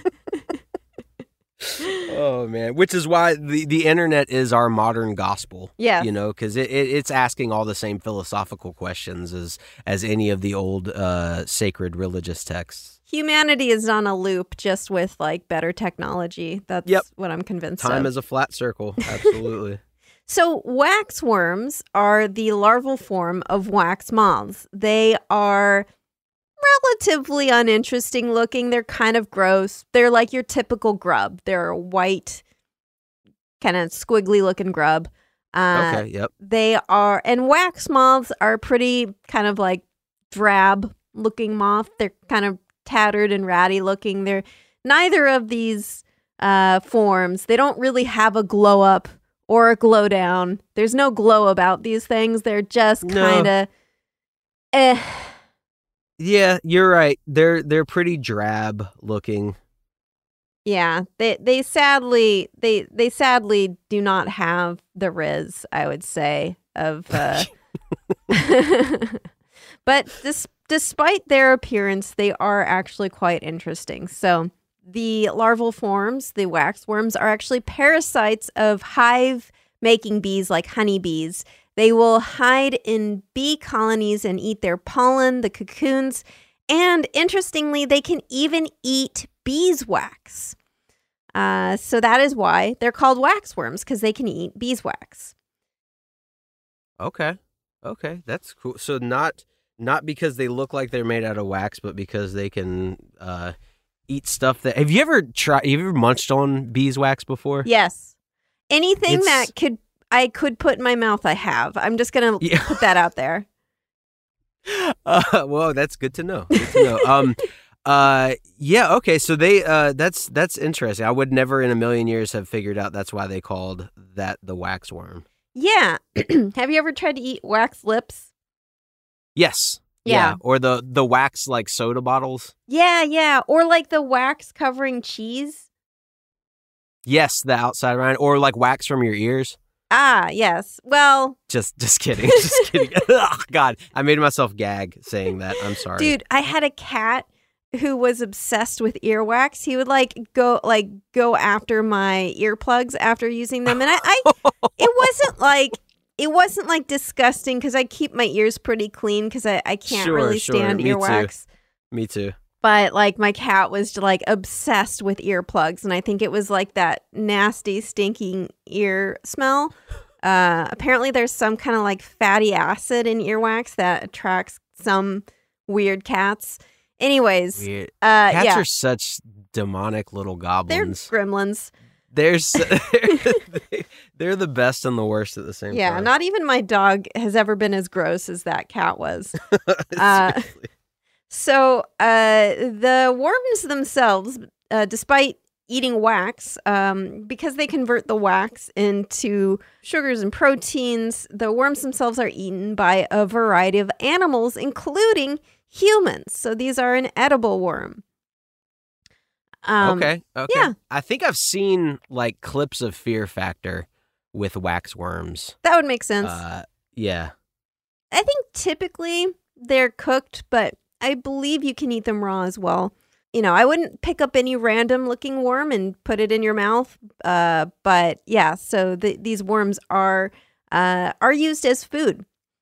Oh man, which is why the, the internet is our modern gospel. Yeah. You know, because it, it, it's asking all the same philosophical questions as as any of the old uh, sacred religious texts. Humanity is on a loop, just with like better technology. That's Yep. what I'm convinced Time of. is a flat circle. Absolutely. So waxworms are the larval form of wax moths. They are relatively uninteresting looking. They're kind of gross. They're like your typical grub. They're a white, kind of squiggly looking grub. Uh, Okay, yep. They are, and wax moths are pretty kind of like drab looking moth. They're kind of tattered and ratty looking. They're neither of these uh, forms. They don't really have a glow up or a glow down. There's no glow about these things. They're just No. kind of eh. Yeah, you're right. They're they're pretty drab looking. Yeah, they they sadly they they sadly do not have the riz, I would say, of uh but dis- despite their appearance, they are actually quite interesting. So the larval forms, the waxworms, are actually parasites of hive-making bees like honeybees. They will hide in bee colonies and eat their pollen, the cocoons, and interestingly, they can even eat beeswax. Uh, so that is why they're called waxworms, because they can eat beeswax. Okay. Okay, that's cool. So not not because they look like they're made out of wax, but because they can uh, eat stuff that. Have you ever tried? Have you ever munched on beeswax before? Yes. Anything It's- that could I could put in my mouth, I have. I'm just gonna Yeah. put that out there. Uh, well, that's good to know. Good to know. um, uh, yeah. Okay. So they. Uh, that's that's interesting. I would never in a million years have figured out that's why they called that the waxworm. Yeah. Have you ever tried to eat wax lips? Yes. Yeah. Or the the wax like soda bottles. Yeah, yeah. Or like the wax covering cheese. Yes, the outside rind, or like wax from your ears. Ah, yes. Well, Just just kidding. Just kidding. Oh, God, I made myself gag saying that. I'm sorry. dude, I had a cat who was obsessed with earwax. He would like go like go after my earplugs after using them, and I, I it wasn't like it wasn't like disgusting because I keep my ears pretty clean because I, I can't Sure, really sure. stand Me too. earwax. Me too. But like my cat was like obsessed with earplugs, and I think it was like that nasty, stinking ear smell. Uh, apparently, there's some kind of like fatty acid in earwax that attracts some weird cats. Anyways, Weird. uh, Cats yeah, are such demonic little they're goblins. gremlins. They're s- they're, they're the best and the worst at the same Yeah, time. not even my dog has ever been as gross as that cat was. uh, Seriously. So uh, the worms themselves, uh, despite eating wax, um, because they convert the wax into sugars and proteins, the worms themselves are eaten by a variety of animals, including humans. So these are an edible worm. Um, okay. Okay. yeah. I think I've seen like clips of Fear Factor with wax worms. That would make sense. Uh, yeah. I think typically they're cooked, but I believe you can eat them raw as well. You know, I wouldn't pick up any random looking worm and put it in your mouth. Uh, but yeah, so the, these worms are uh, are used as food.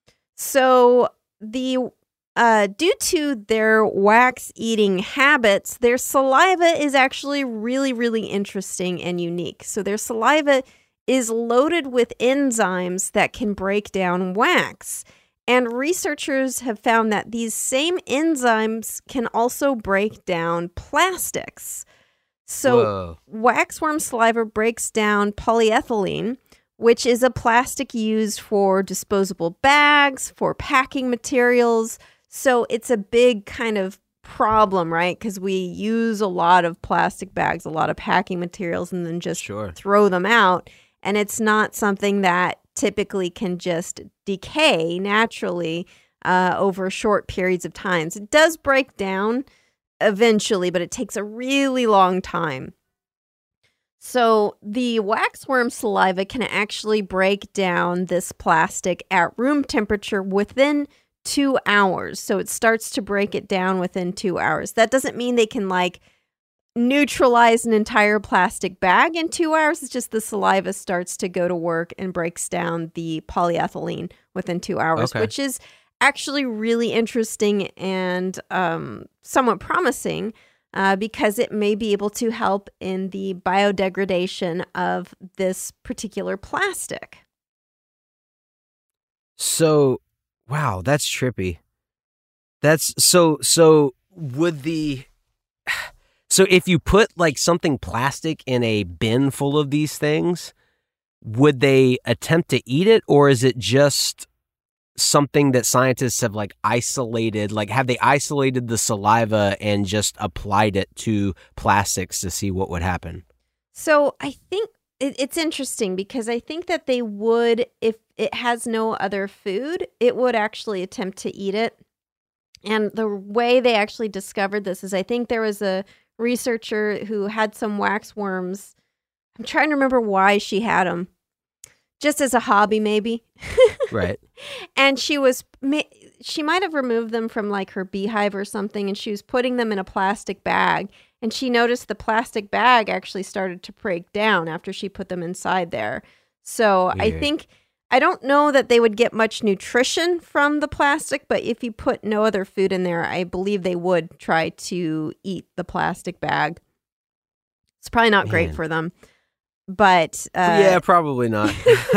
So the uh, due to their wax eating habits, their saliva is actually really, really interesting and unique. So their saliva is loaded with enzymes that can break down wax. And researchers have found that these same enzymes can also break down plastics. So Whoa. waxworm saliva breaks down polyethylene, which is a plastic used for disposable bags, for packing materials. So it's a big kind of problem, right? Because we use a lot of plastic bags, a lot of packing materials, and then just Sure. throw them out. And it's not something that typically can just decay naturally uh, over short periods of time. It does break down eventually, but it takes a really long time. So the waxworm saliva can actually break down this plastic at room temperature within two hours. So it starts to break it down within two hours. That doesn't mean they can like neutralize an entire plastic bag in two hours. It's just the saliva starts to go to work and breaks down the polyethylene within two hours, Okay. which is actually really interesting and um, somewhat promising uh, because it may be able to help in the biodegradation of this particular plastic. So, wow, that's trippy. That's so, so would the, so if you put like something plastic in a bin full of these things, would they attempt to eat it, or is it just something that scientists have like isolated, like have they isolated the saliva and just applied it to plastics to see what would happen? So I think it, it's interesting because I think that they would, if it has no other food, it would actually attempt to eat it. And the way they actually discovered this is I think there was a researcher who had some wax worms. I'm trying to remember why she had them. Just as a hobby, maybe. Right. And she was, she might have removed them from like her beehive or something, and she was putting them in a plastic bag. And she noticed the plastic bag actually started to break down after she put them inside there. So Weird. I think, I don't know that they would get much nutrition from the plastic, but if you put no other food in there, I believe they would try to eat the plastic bag. It's probably not Man. great for them. But uh, yeah, probably not.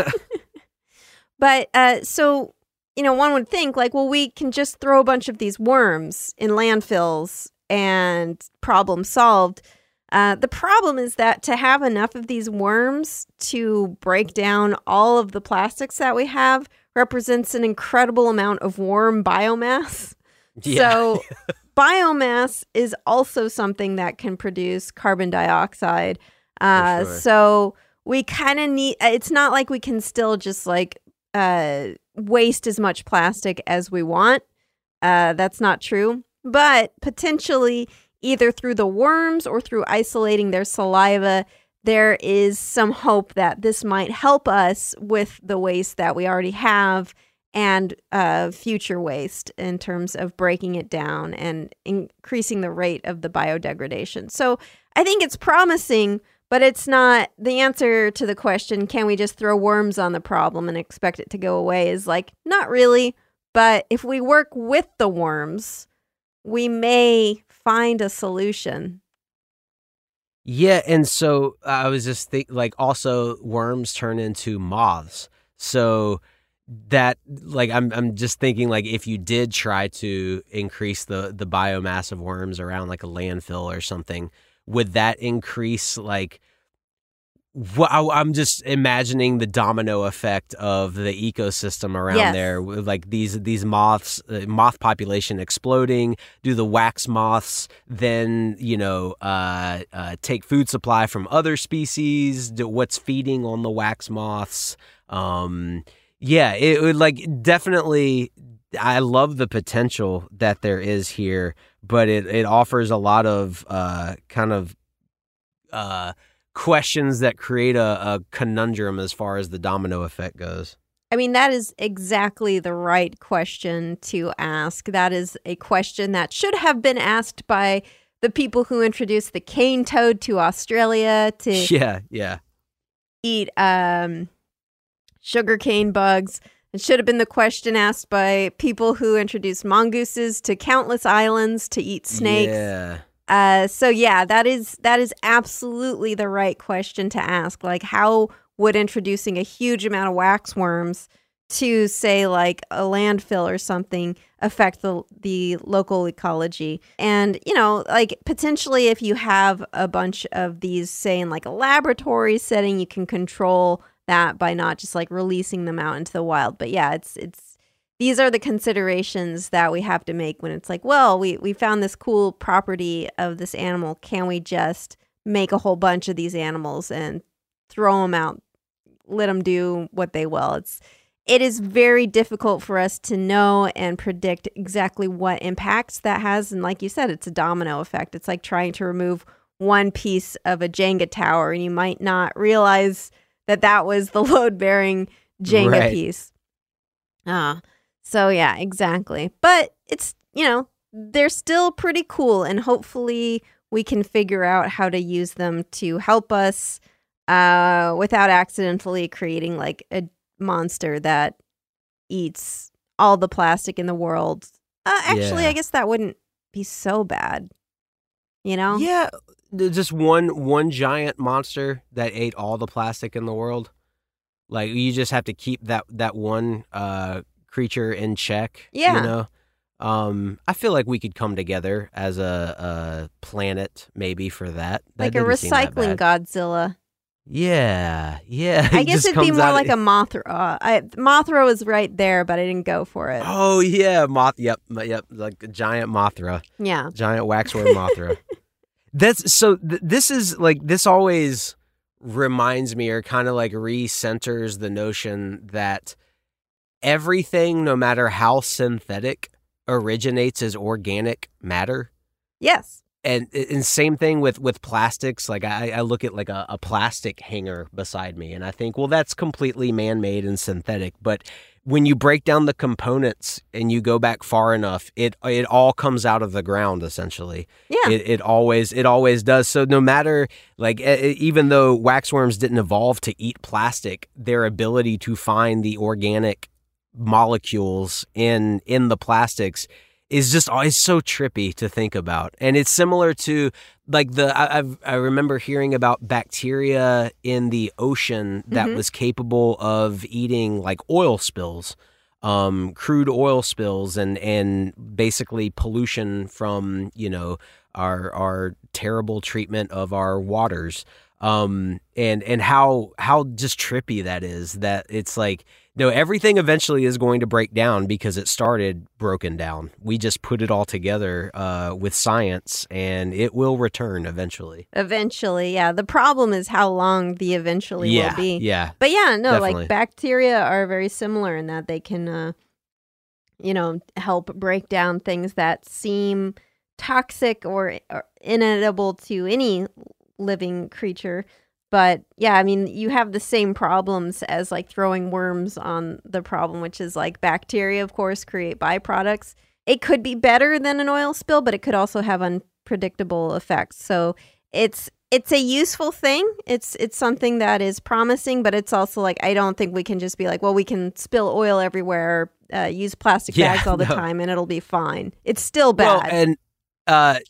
but uh, so, you know, one would think like, well, we can just throw a bunch of these worms in landfills and problem solved. Uh, the problem is that to have enough of these worms to break down all of the plastics that we have represents an incredible amount of worm biomass. Yeah. So biomass is also something that can produce carbon dioxide. Uh, sure. So we kind of need, it's not like we can still just like uh, waste as much plastic as we want. Uh, that's not true. But potentially either through the worms or through isolating their saliva, there is some hope that this might help us with the waste that we already have and uh, future waste in terms of breaking it down and increasing the rate of the biodegradation. So I think it's promising, but it's not the answer to the question, can we just throw worms on the problem and expect it to go away, is like, not really. But if we work with the worms, we may find a solution. Yeah, and so I was just think like also worms turn into moths. So that like I'm I'm just thinking like if you did try to increase the the biomass of worms around like a landfill or something, would that increase like what I'm just imagining the domino effect of the ecosystem around Yes. there with like these these moths, uh, moth population exploding. Do the wax moths then, you know, uh, uh, take food supply from other species? Do, what's feeding on the wax moths? Um, yeah, it would like definitely. I love the potential that there is here, but it, it offers a lot of uh, kind of uh, questions that create a, a conundrum as far as the domino effect goes. I mean, that is exactly the right question to ask. That is a question that should have been asked by the people who introduced the cane toad to Australia to Yeah, yeah. eat um, sugarcane bugs. It should have been the question asked by people who introduced mongooses to countless islands to eat snakes. Yeah. Uh, so yeah, that is that is absolutely the right question to ask. Like, how would introducing a huge amount of waxworms to, say, like a landfill or something affect the the local ecology? And, you know, like potentially if you have a bunch of these, say, in like a laboratory setting, you can control that by not just like releasing them out into the wild. But yeah, it's it's these are the considerations that we have to make when it's like, well, we, we found this cool property of this animal. Can we just make a whole bunch of these animals and throw them out, let them do what they will? It's it is very difficult for us to know and predict exactly what impacts that has. And like you said, it's a domino effect. It's like trying to remove one piece of a Jenga tower, and you might not realize that that was the load-bearing Jenga Right. piece. Ah, so yeah, exactly. But it's, you know, they're still pretty cool, and hopefully we can figure out how to use them to help us uh, without accidentally creating like a monster that eats all the plastic in the world. Uh, actually, Yeah. I guess that wouldn't be so bad, you know? Yeah, th- just one one giant monster that ate all the plastic in the world. Like you just have to keep that that one uh, creature in check. Yeah. You know, um, I feel like we could come together as a, a planet maybe for that. That Like a didn't seem that recycling bad. Godzilla. Yeah, yeah. I It guess just it'd be comes more out- like a Mothra. Uh, I, Mothra was right there, but I didn't go for it. Oh yeah, moth. Yep, yep. Like a giant Mothra, Yeah. giant waxworm Mothra. That's so. Th- this is like this always reminds me, or kind of like re-centers the notion that everything, no matter how synthetic, originates as organic matter. Yes. And and same thing with, with plastics. Like I, I look at like a, a plastic hanger beside me and I think, well, that's completely man-made and synthetic. But when you break down the components and you go back far enough, it it all comes out of the ground essentially. Yeah. It it always it always does. So no matter like even though waxworms didn't evolve to eat plastic, their ability to find the organic molecules in in the plastics is just always so trippy to think about. And it's similar to like the, I, I've, I remember hearing about bacteria in the ocean that Mhm. was capable of eating like oil spills, um, crude oil spills and, and basically pollution from, you know, our, our terrible treatment of our waters. Um, and, and how, how just trippy that is, that it's like, no, everything eventually is going to break down because it started broken down. We just put it all together uh, with science, and it will return eventually. Eventually, yeah. The problem is how long the eventually yeah, will be. yeah. But yeah, no, Definitely. like bacteria are very similar in that they can, uh, you know, help break down things that seem toxic or, or inedible to any living creature. But yeah, I mean, you have the same problems as like throwing worms on the problem, which is like bacteria, of course, create byproducts. It could be better than an oil spill, but it could also have unpredictable effects. So it's it's a useful thing. It's it's something that is promising, but it's also like, I don't think we can just be like, well, we can spill oil everywhere, uh, use plastic Yeah, bags all the no. time, and it'll be fine. It's still Well, bad. and uh,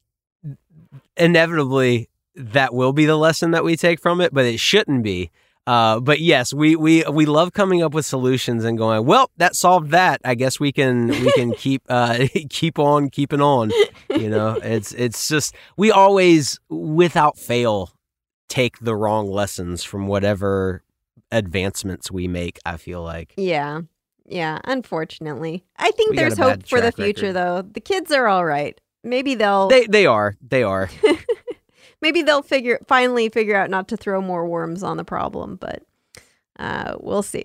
inevitably, that will be the lesson that we take from it, but it shouldn't be. Uh, but yes, we, we we love coming up with solutions and going, well, that solved that. I guess we can we can keep uh, keep on keeping on. You know, it's it's just we always, without fail, take the wrong lessons from whatever advancements we make. I feel like. Yeah. Yeah, unfortunately. I think We got there's a bad hope for the track future, record. though. The kids are all right. Maybe they'll They they are they are. maybe they'll figure finally figure out not to throw more worms on the problem, but uh, we'll see.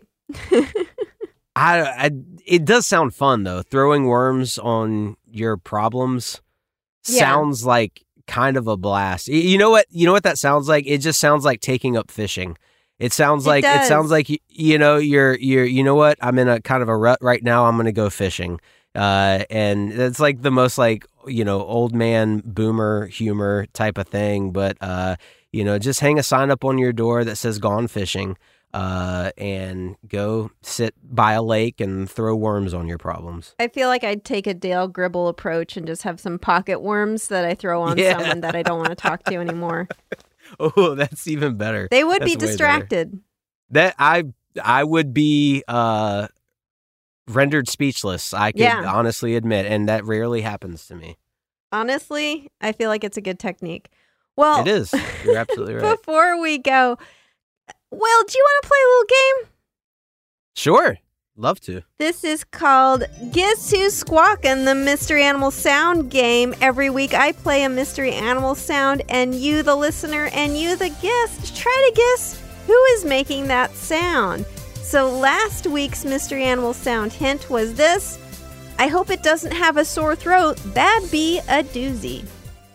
I, I it does sound fun though. Throwing worms on your problems Yeah. sounds like kind of a blast. Y- You know what? You know what that sounds like? It just sounds like taking up fishing. It sounds It like it does. sounds like you, you know you're you're you know what? I'm in a kind of a rut right now. I'm going to go fishing. Uh, and it's like the most like, you know, old man boomer humor type of thing. But, uh, you know, just hang a sign up on your door that says gone fishing, uh, and go sit by a lake and throw worms on your problems. I feel like I'd take a Dale Gribble approach and just have some pocket worms that I throw on Yeah. someone that I don't want to talk to anymore. Oh, that's even better. They would That's be way better. distracted. That I, I would be, uh, rendered speechless. I could Yeah. honestly admit, and that rarely happens to me. Honestly, I feel like it's a good technique. Well, It is. You're absolutely right. before we go, Will, do you want to play a little game? Sure. Love to. This is called Guess Who's Squawking, the Mystery Animal Sound game. Every week I play a mystery animal sound, and you, the listener, and you, the guest, try to guess who is making that sound. So last week's mystery animal sound hint was this. I hope it doesn't have a sore throat. That'd be a doozy.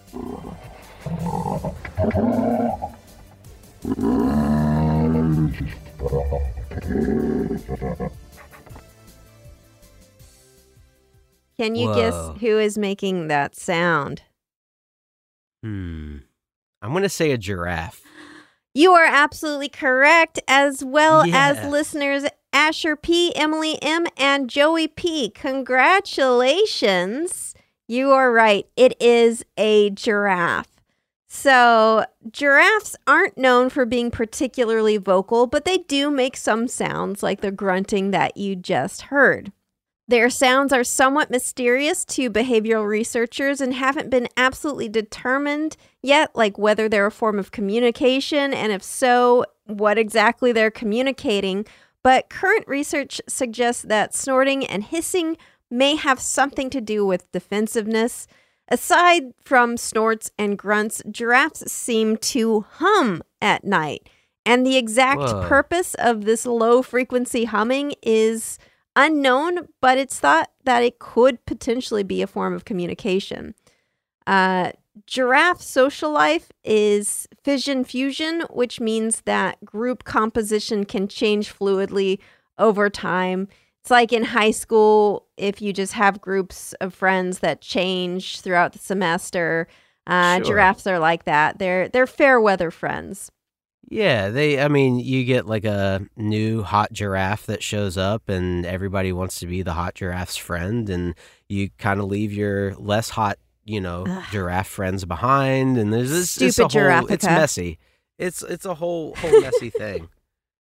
Can you Whoa. guess who is making that sound? Hmm. I'm going to say a giraffe. You are absolutely correct, as well as Yeah. listeners Asher P, Emily M, and Joey P. Congratulations. You are right. It is a giraffe. So, giraffes aren't known for being particularly vocal, but they do make some sounds like the grunting that you just heard. Their sounds are somewhat mysterious to behavioral researchers and haven't been absolutely determined yet, like whether they're a form of communication, and if so, what exactly they're communicating. But current research suggests that snorting and hissing may have something to do with defensiveness. Aside from snorts and grunts, giraffes seem to hum at night. And the exact Whoa. purpose of this low-frequency humming is unknown, but it's thought that it could potentially be a form of communication. Uh, giraffe social life is fission-fusion, which means that group composition can change fluidly over time. It's like in high school, if you just have groups of friends that change throughout the semester. Uh, Sure. Giraffes are like that. They're they're fair weather friends. Yeah, they, I mean, you get like a new hot giraffe that shows up and everybody wants to be the hot giraffe's friend, and you kind of leave your less hot, you know, Ugh. giraffe friends behind, and there's this, it's Stupid a whole, it's Giraffica. messy. It's, it's a whole, whole messy thing.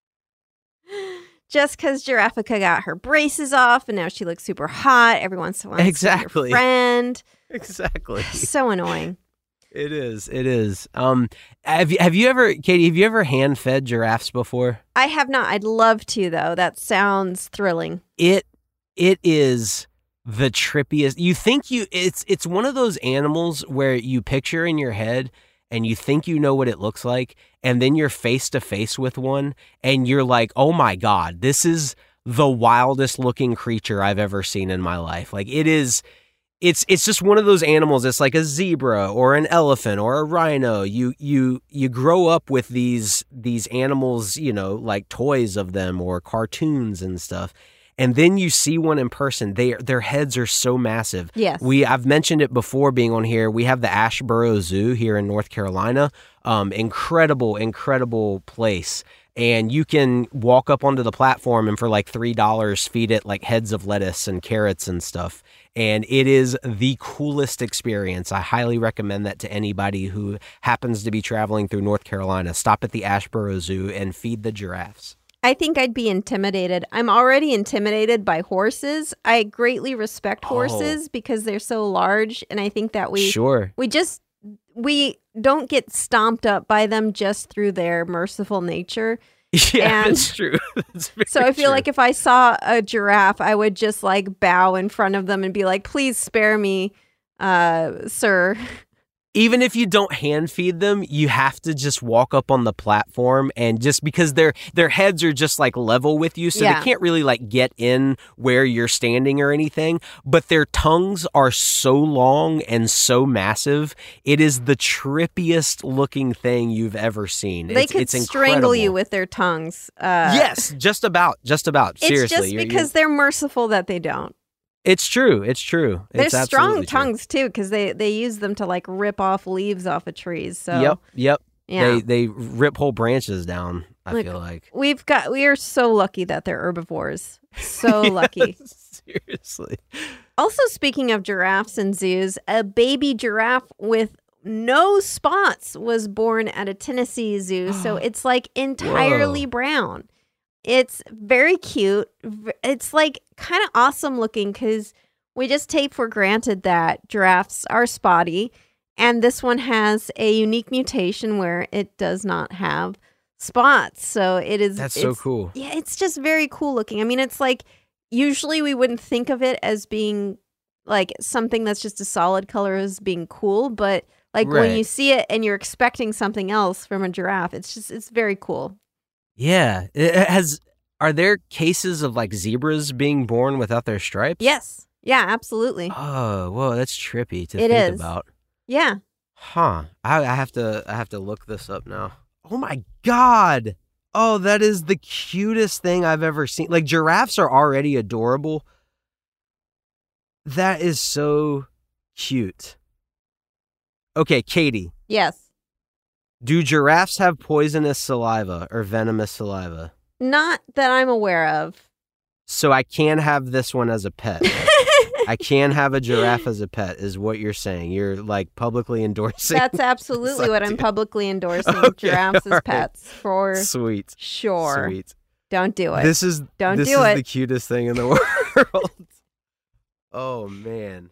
Just because Giraffica got her braces off and now she looks super hot, everyone wants to be Exactly. your friend. Exactly. So annoying. It is. It is. Um, have you, have you ever, Katie, have you ever hand fed giraffes before? I have not. I'd love to, though. That sounds thrilling. It, it is the trippiest. You think you, it's, it's one of those animals where you picture in your head and you think you know what it looks like, and then you're face to face with one and you're like, oh my God, this is the wildest looking creature I've ever seen in my life. Like it is, It's it's just one of those animals. It's like a zebra or an elephant or a rhino. You you you grow up with these these animals, you know, like toys of them or cartoons and stuff. And then you see one in person. They their heads are so massive. Yes. We I've mentioned it before being on here. We have the Asheboro Zoo here in North Carolina. Um, incredible, incredible place. And you can walk up onto the platform and for like three dollars feed it like heads of lettuce and carrots and stuff. And it is the coolest experience. I highly recommend that to anybody who happens to be traveling through North Carolina. Stop at the Asheboro Zoo and feed the giraffes. I think I'd be intimidated. I'm already intimidated by horses. I greatly respect horses Oh. because they're so large. And I think that we Sure. we just we don't get stomped up by them just through their merciful nature. Yeah, And- that's true. That's very So I feel true. like if I saw a giraffe, I would just like bow in front of them and be like, please spare me, uh, sir. even if you don't hand feed them, you have to just walk up on the platform, and just because their their heads are just like level with you, so Yeah. they can't really like get in where you're standing or anything, but their tongues are so long and so massive. It is the trippiest looking thing you've ever seen. They it's, could it's strangle you incredible. with their tongues. Uh, Yes, just about, just about. It's Seriously. just you're- because they're merciful that they don't. It's true. It's true. They're It's strong absolutely true. tongues too, because they, they use them to like rip off leaves off of trees. So Yep, yep. yeah, They they rip whole branches down, I Like, feel like. we've got we are so lucky that they're herbivores. So lucky. Seriously. Also, speaking of giraffes and zoos, a baby giraffe with no spots was born at a Tennessee zoo. So it's like entirely Whoa. brown. It's very cute. V- It's like kind of awesome looking because we just take for granted that giraffes are spotty. And this one has a unique mutation where it does not have spots. So it is. That's so it's- cool. Yeah, it's just very cool looking. I mean, it's like usually we wouldn't think of it as being like something that's just a solid color as being cool. But like when Right. you see it and you're expecting something else from a giraffe, it's just, it's very cool. Yeah. It it has are there cases of like zebras being born without their stripes? Yes. Yeah, absolutely. Oh, whoa, that's trippy to It think is. about. Yeah. Huh. I, I have to I have to look this up now. Oh my God. Oh, that is the cutest thing I've ever seen. Like giraffes are already adorable. That is so cute. Okay, Katie. Yes. Do giraffes have poisonous saliva or venomous saliva? Not that I'm aware of. So I can have this one as a pet. I can have a giraffe as a pet, is what you're saying. You're like publicly endorsing. That's absolutely this what I'm idea. publicly endorsing. Okay, Giraffes as all right. pets for Sweet. sure. Sweet. Don't do it. This is Don't this do is it. the cutest thing in the world. Oh, man.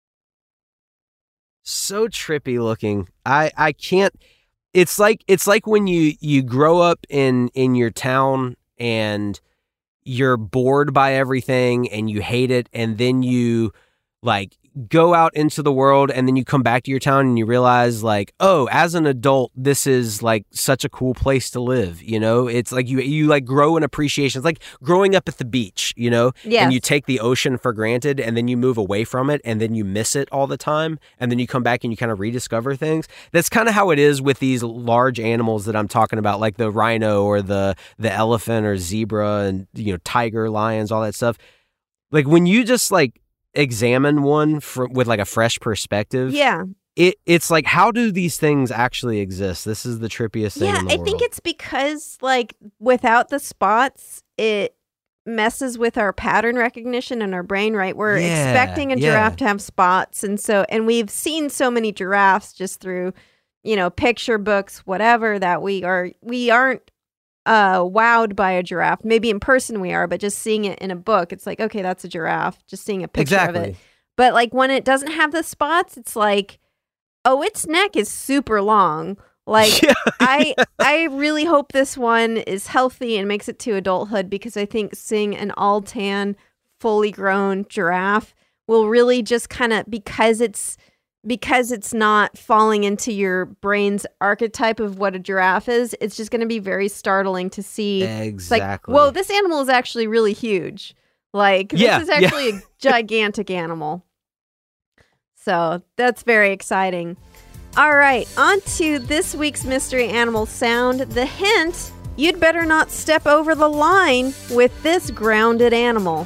So trippy looking. I, I can't. It's like it's like when you, you grow up in, in your town and you're bored by everything and you hate it, and then you like go out into the world, and then you come back to your town and you realize like, oh, as an adult, this is like such a cool place to live. You know, it's like you, you like grow an appreciation. It's like growing up at the beach, you know, yes. and you take the ocean for granted, and then you move away from it, and then you miss it all the time. And then you come back and you kind of rediscover things. That's kind of how it is with these large animals that I'm talking about, like the rhino or the, the elephant or zebra and, you know, tiger, lions, all that stuff. Like when you just like examine one for, with like a fresh perspective. Yeah. It it's like, how do these things actually exist? This is the trippiest thing yeah, in the I world. think it's because like without the spots, it messes with our pattern recognition in our brain, right? We're Yeah, expecting a yeah. giraffe to have spots. And so, and we've seen so many giraffes just through, you know, picture books, whatever, that we are, we aren't uh wowed by a giraffe. Maybe in person we are, but just seeing it in a book, it's like, okay, that's a giraffe. Just seeing a picture Exactly. of it. But like when it doesn't have the spots, it's like, oh, its neck is super long. Like Yeah, I I really hope this one is healthy and makes it to adulthood, because I think seeing an all tan, fully grown giraffe will really just kind of, because it's because it's not falling into your brain's archetype of what a giraffe is, it's just going to be very startling to see. It's like, exactly. whoa, this animal is actually really huge. Like, Yeah, this is yeah. actually a gigantic animal. So that's very exciting. All right, on to this week's Mystery Animal Sound. The hint, you'd better not step over the line with this grounded animal.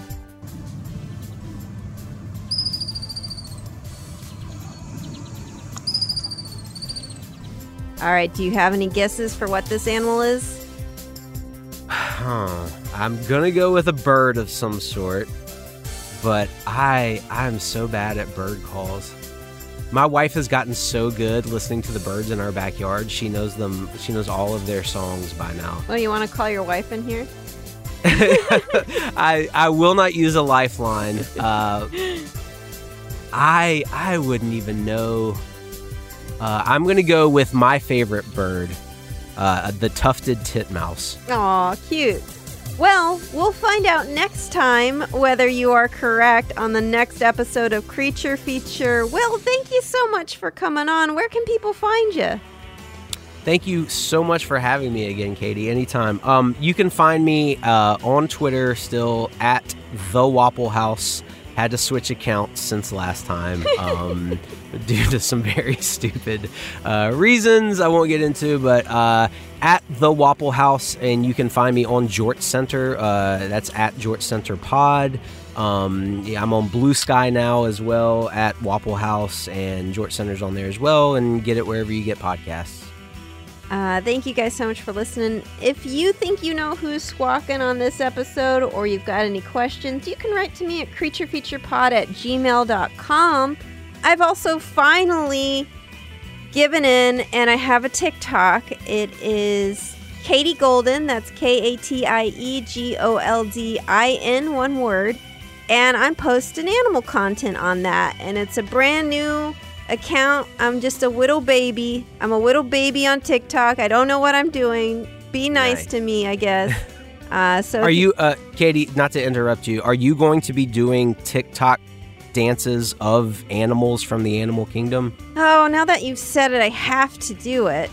All right, do you have any guesses for what this animal is? Huh. I'm gonna go with a bird of some sort, but I I'm so bad at bird calls. My wife has gotten so good listening to the birds in our backyard. She knows them. She knows all of their songs by now. Oh, you want to call your wife in here? I I will not use a lifeline. Uh, I I wouldn't even know. Uh, I'm gonna go with my favorite bird, uh, the tufted titmouse. Aw, cute. Well, we'll find out next time whether you are correct on the next episode of Creature Feature. Will, thank you so much for coming on. Where can people find you? Thank you so much for having me again, Katie. Anytime. Um, you can find me uh, on Twitter still at The Wapple House. Had to switch accounts since last time um, due to some very stupid uh, reasons I won't get into, but uh, at The Wapple House, and you can find me on Jort Center. Uh, that's at Jort Center Pod. Um, yeah, I'm on Blue Sky now as well at Wapple House, and Jort Center's on there as well, and get it wherever you get podcasts. Uh, thank you guys so much for listening. If you think you know who's squawking on this episode, or you've got any questions, you can write to me at creaturefeaturepod at gmail dot com. I've also finally given in, and I have a TikTok. It is Katie Golden. That's K A T I E G O L D I N, one word. And I'm posting animal content on that. And it's a brand new account. I'm just a little baby. I'm a little baby on TikTok. I don't know what I'm doing. Be nice, Nice. to me, I guess. Uh, so Are if you, uh, Katie, not to interrupt you, are you going to be doing TikTok dances of animals from the animal kingdom? Oh, now that you've said it, I have to do it.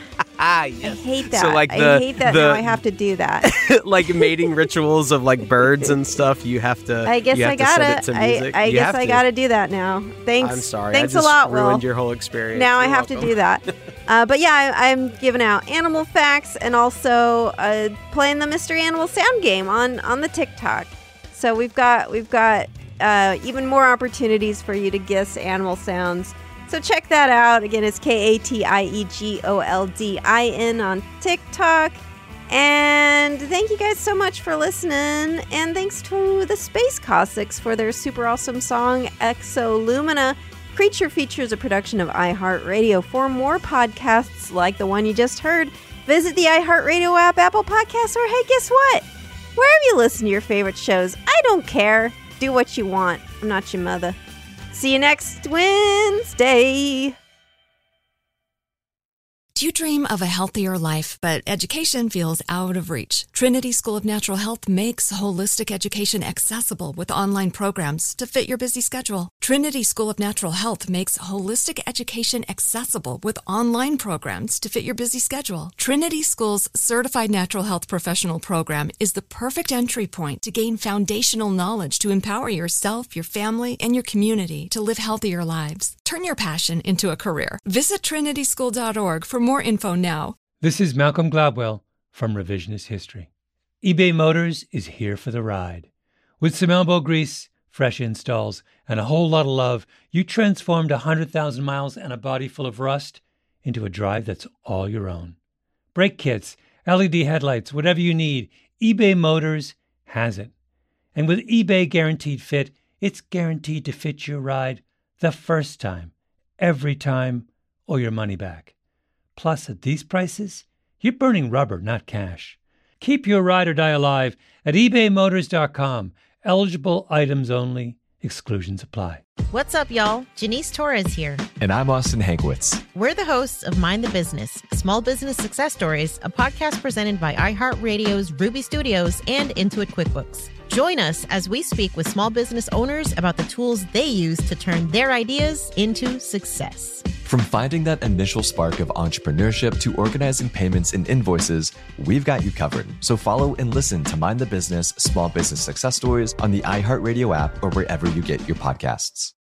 Ah, I yes. hate that. So like I the, hate that the, now I have to do that. like mating rituals of like birds and stuff, you have to I guess you have I to gotta. set it to music. I, I You guess have I to. gotta do that now. Thanks. I'm sorry. Thanks I just a lot, ruined Will. your whole experience. Now I You're have welcome. to do that. Uh, but yeah, I, I'm giving out animal facts and also uh, playing the Mystery Animal Sound game on on the TikTok. So we've got we've got uh, even more opportunities for you to guess animal sounds. So check that out. Again, it's K A T I E G O L D I N on TikTok. And thank you guys so much for listening. And thanks to the Space Cossacks for their super awesome song, Exolumina. Creature Feature is a production of iHeartRadio. For more podcasts like the one you just heard, visit the iHeartRadio app, Apple Podcasts, or hey, guess what? Wherever you listen to your favorite shows, I don't care. Do what you want. I'm not your mother. See you next Wednesday. Do you dream of a healthier life, but education feels out of reach? Trinity School of Natural Health makes holistic education accessible with online programs to fit your busy schedule. Trinity School of Natural Health makes holistic education accessible with online programs to fit your busy schedule. Trinity School's Certified Natural Health Professional Program is the perfect entry point to gain foundational knowledge to empower yourself, your family, and your community to live healthier lives. Turn your passion into a career. Visit trinity school dot org for more info now. This is Malcolm Gladwell from Revisionist History. eBay Motors is here for the ride. With some elbow grease, fresh installs, and a whole lot of love, you transformed one hundred thousand miles and a body full of rust into a drive that's all your own. Brake kits, L E D headlights, whatever you need, eBay Motors has it. And with eBay Guaranteed Fit, it's guaranteed to fit your ride the first time, every time, or your money back. Plus, at these prices, you're burning rubber, not cash. Keep your ride or die alive at ebay motors dot com. Eligible items only. Exclusions apply. What's up, y'all? Janice Torres here. And I'm Austin Hankwitz. We're the hosts of Mind the Business, Small Business Success Stories, a podcast presented by iHeartRadio's Ruby Studios and Intuit QuickBooks. Join us as we speak with small business owners about the tools they use to turn their ideas into success. From finding that initial spark of entrepreneurship to organizing payments and invoices, we've got you covered. So follow and listen to Mind the Business Small Business Success Stories on the iHeartRadio app or wherever you get your podcasts.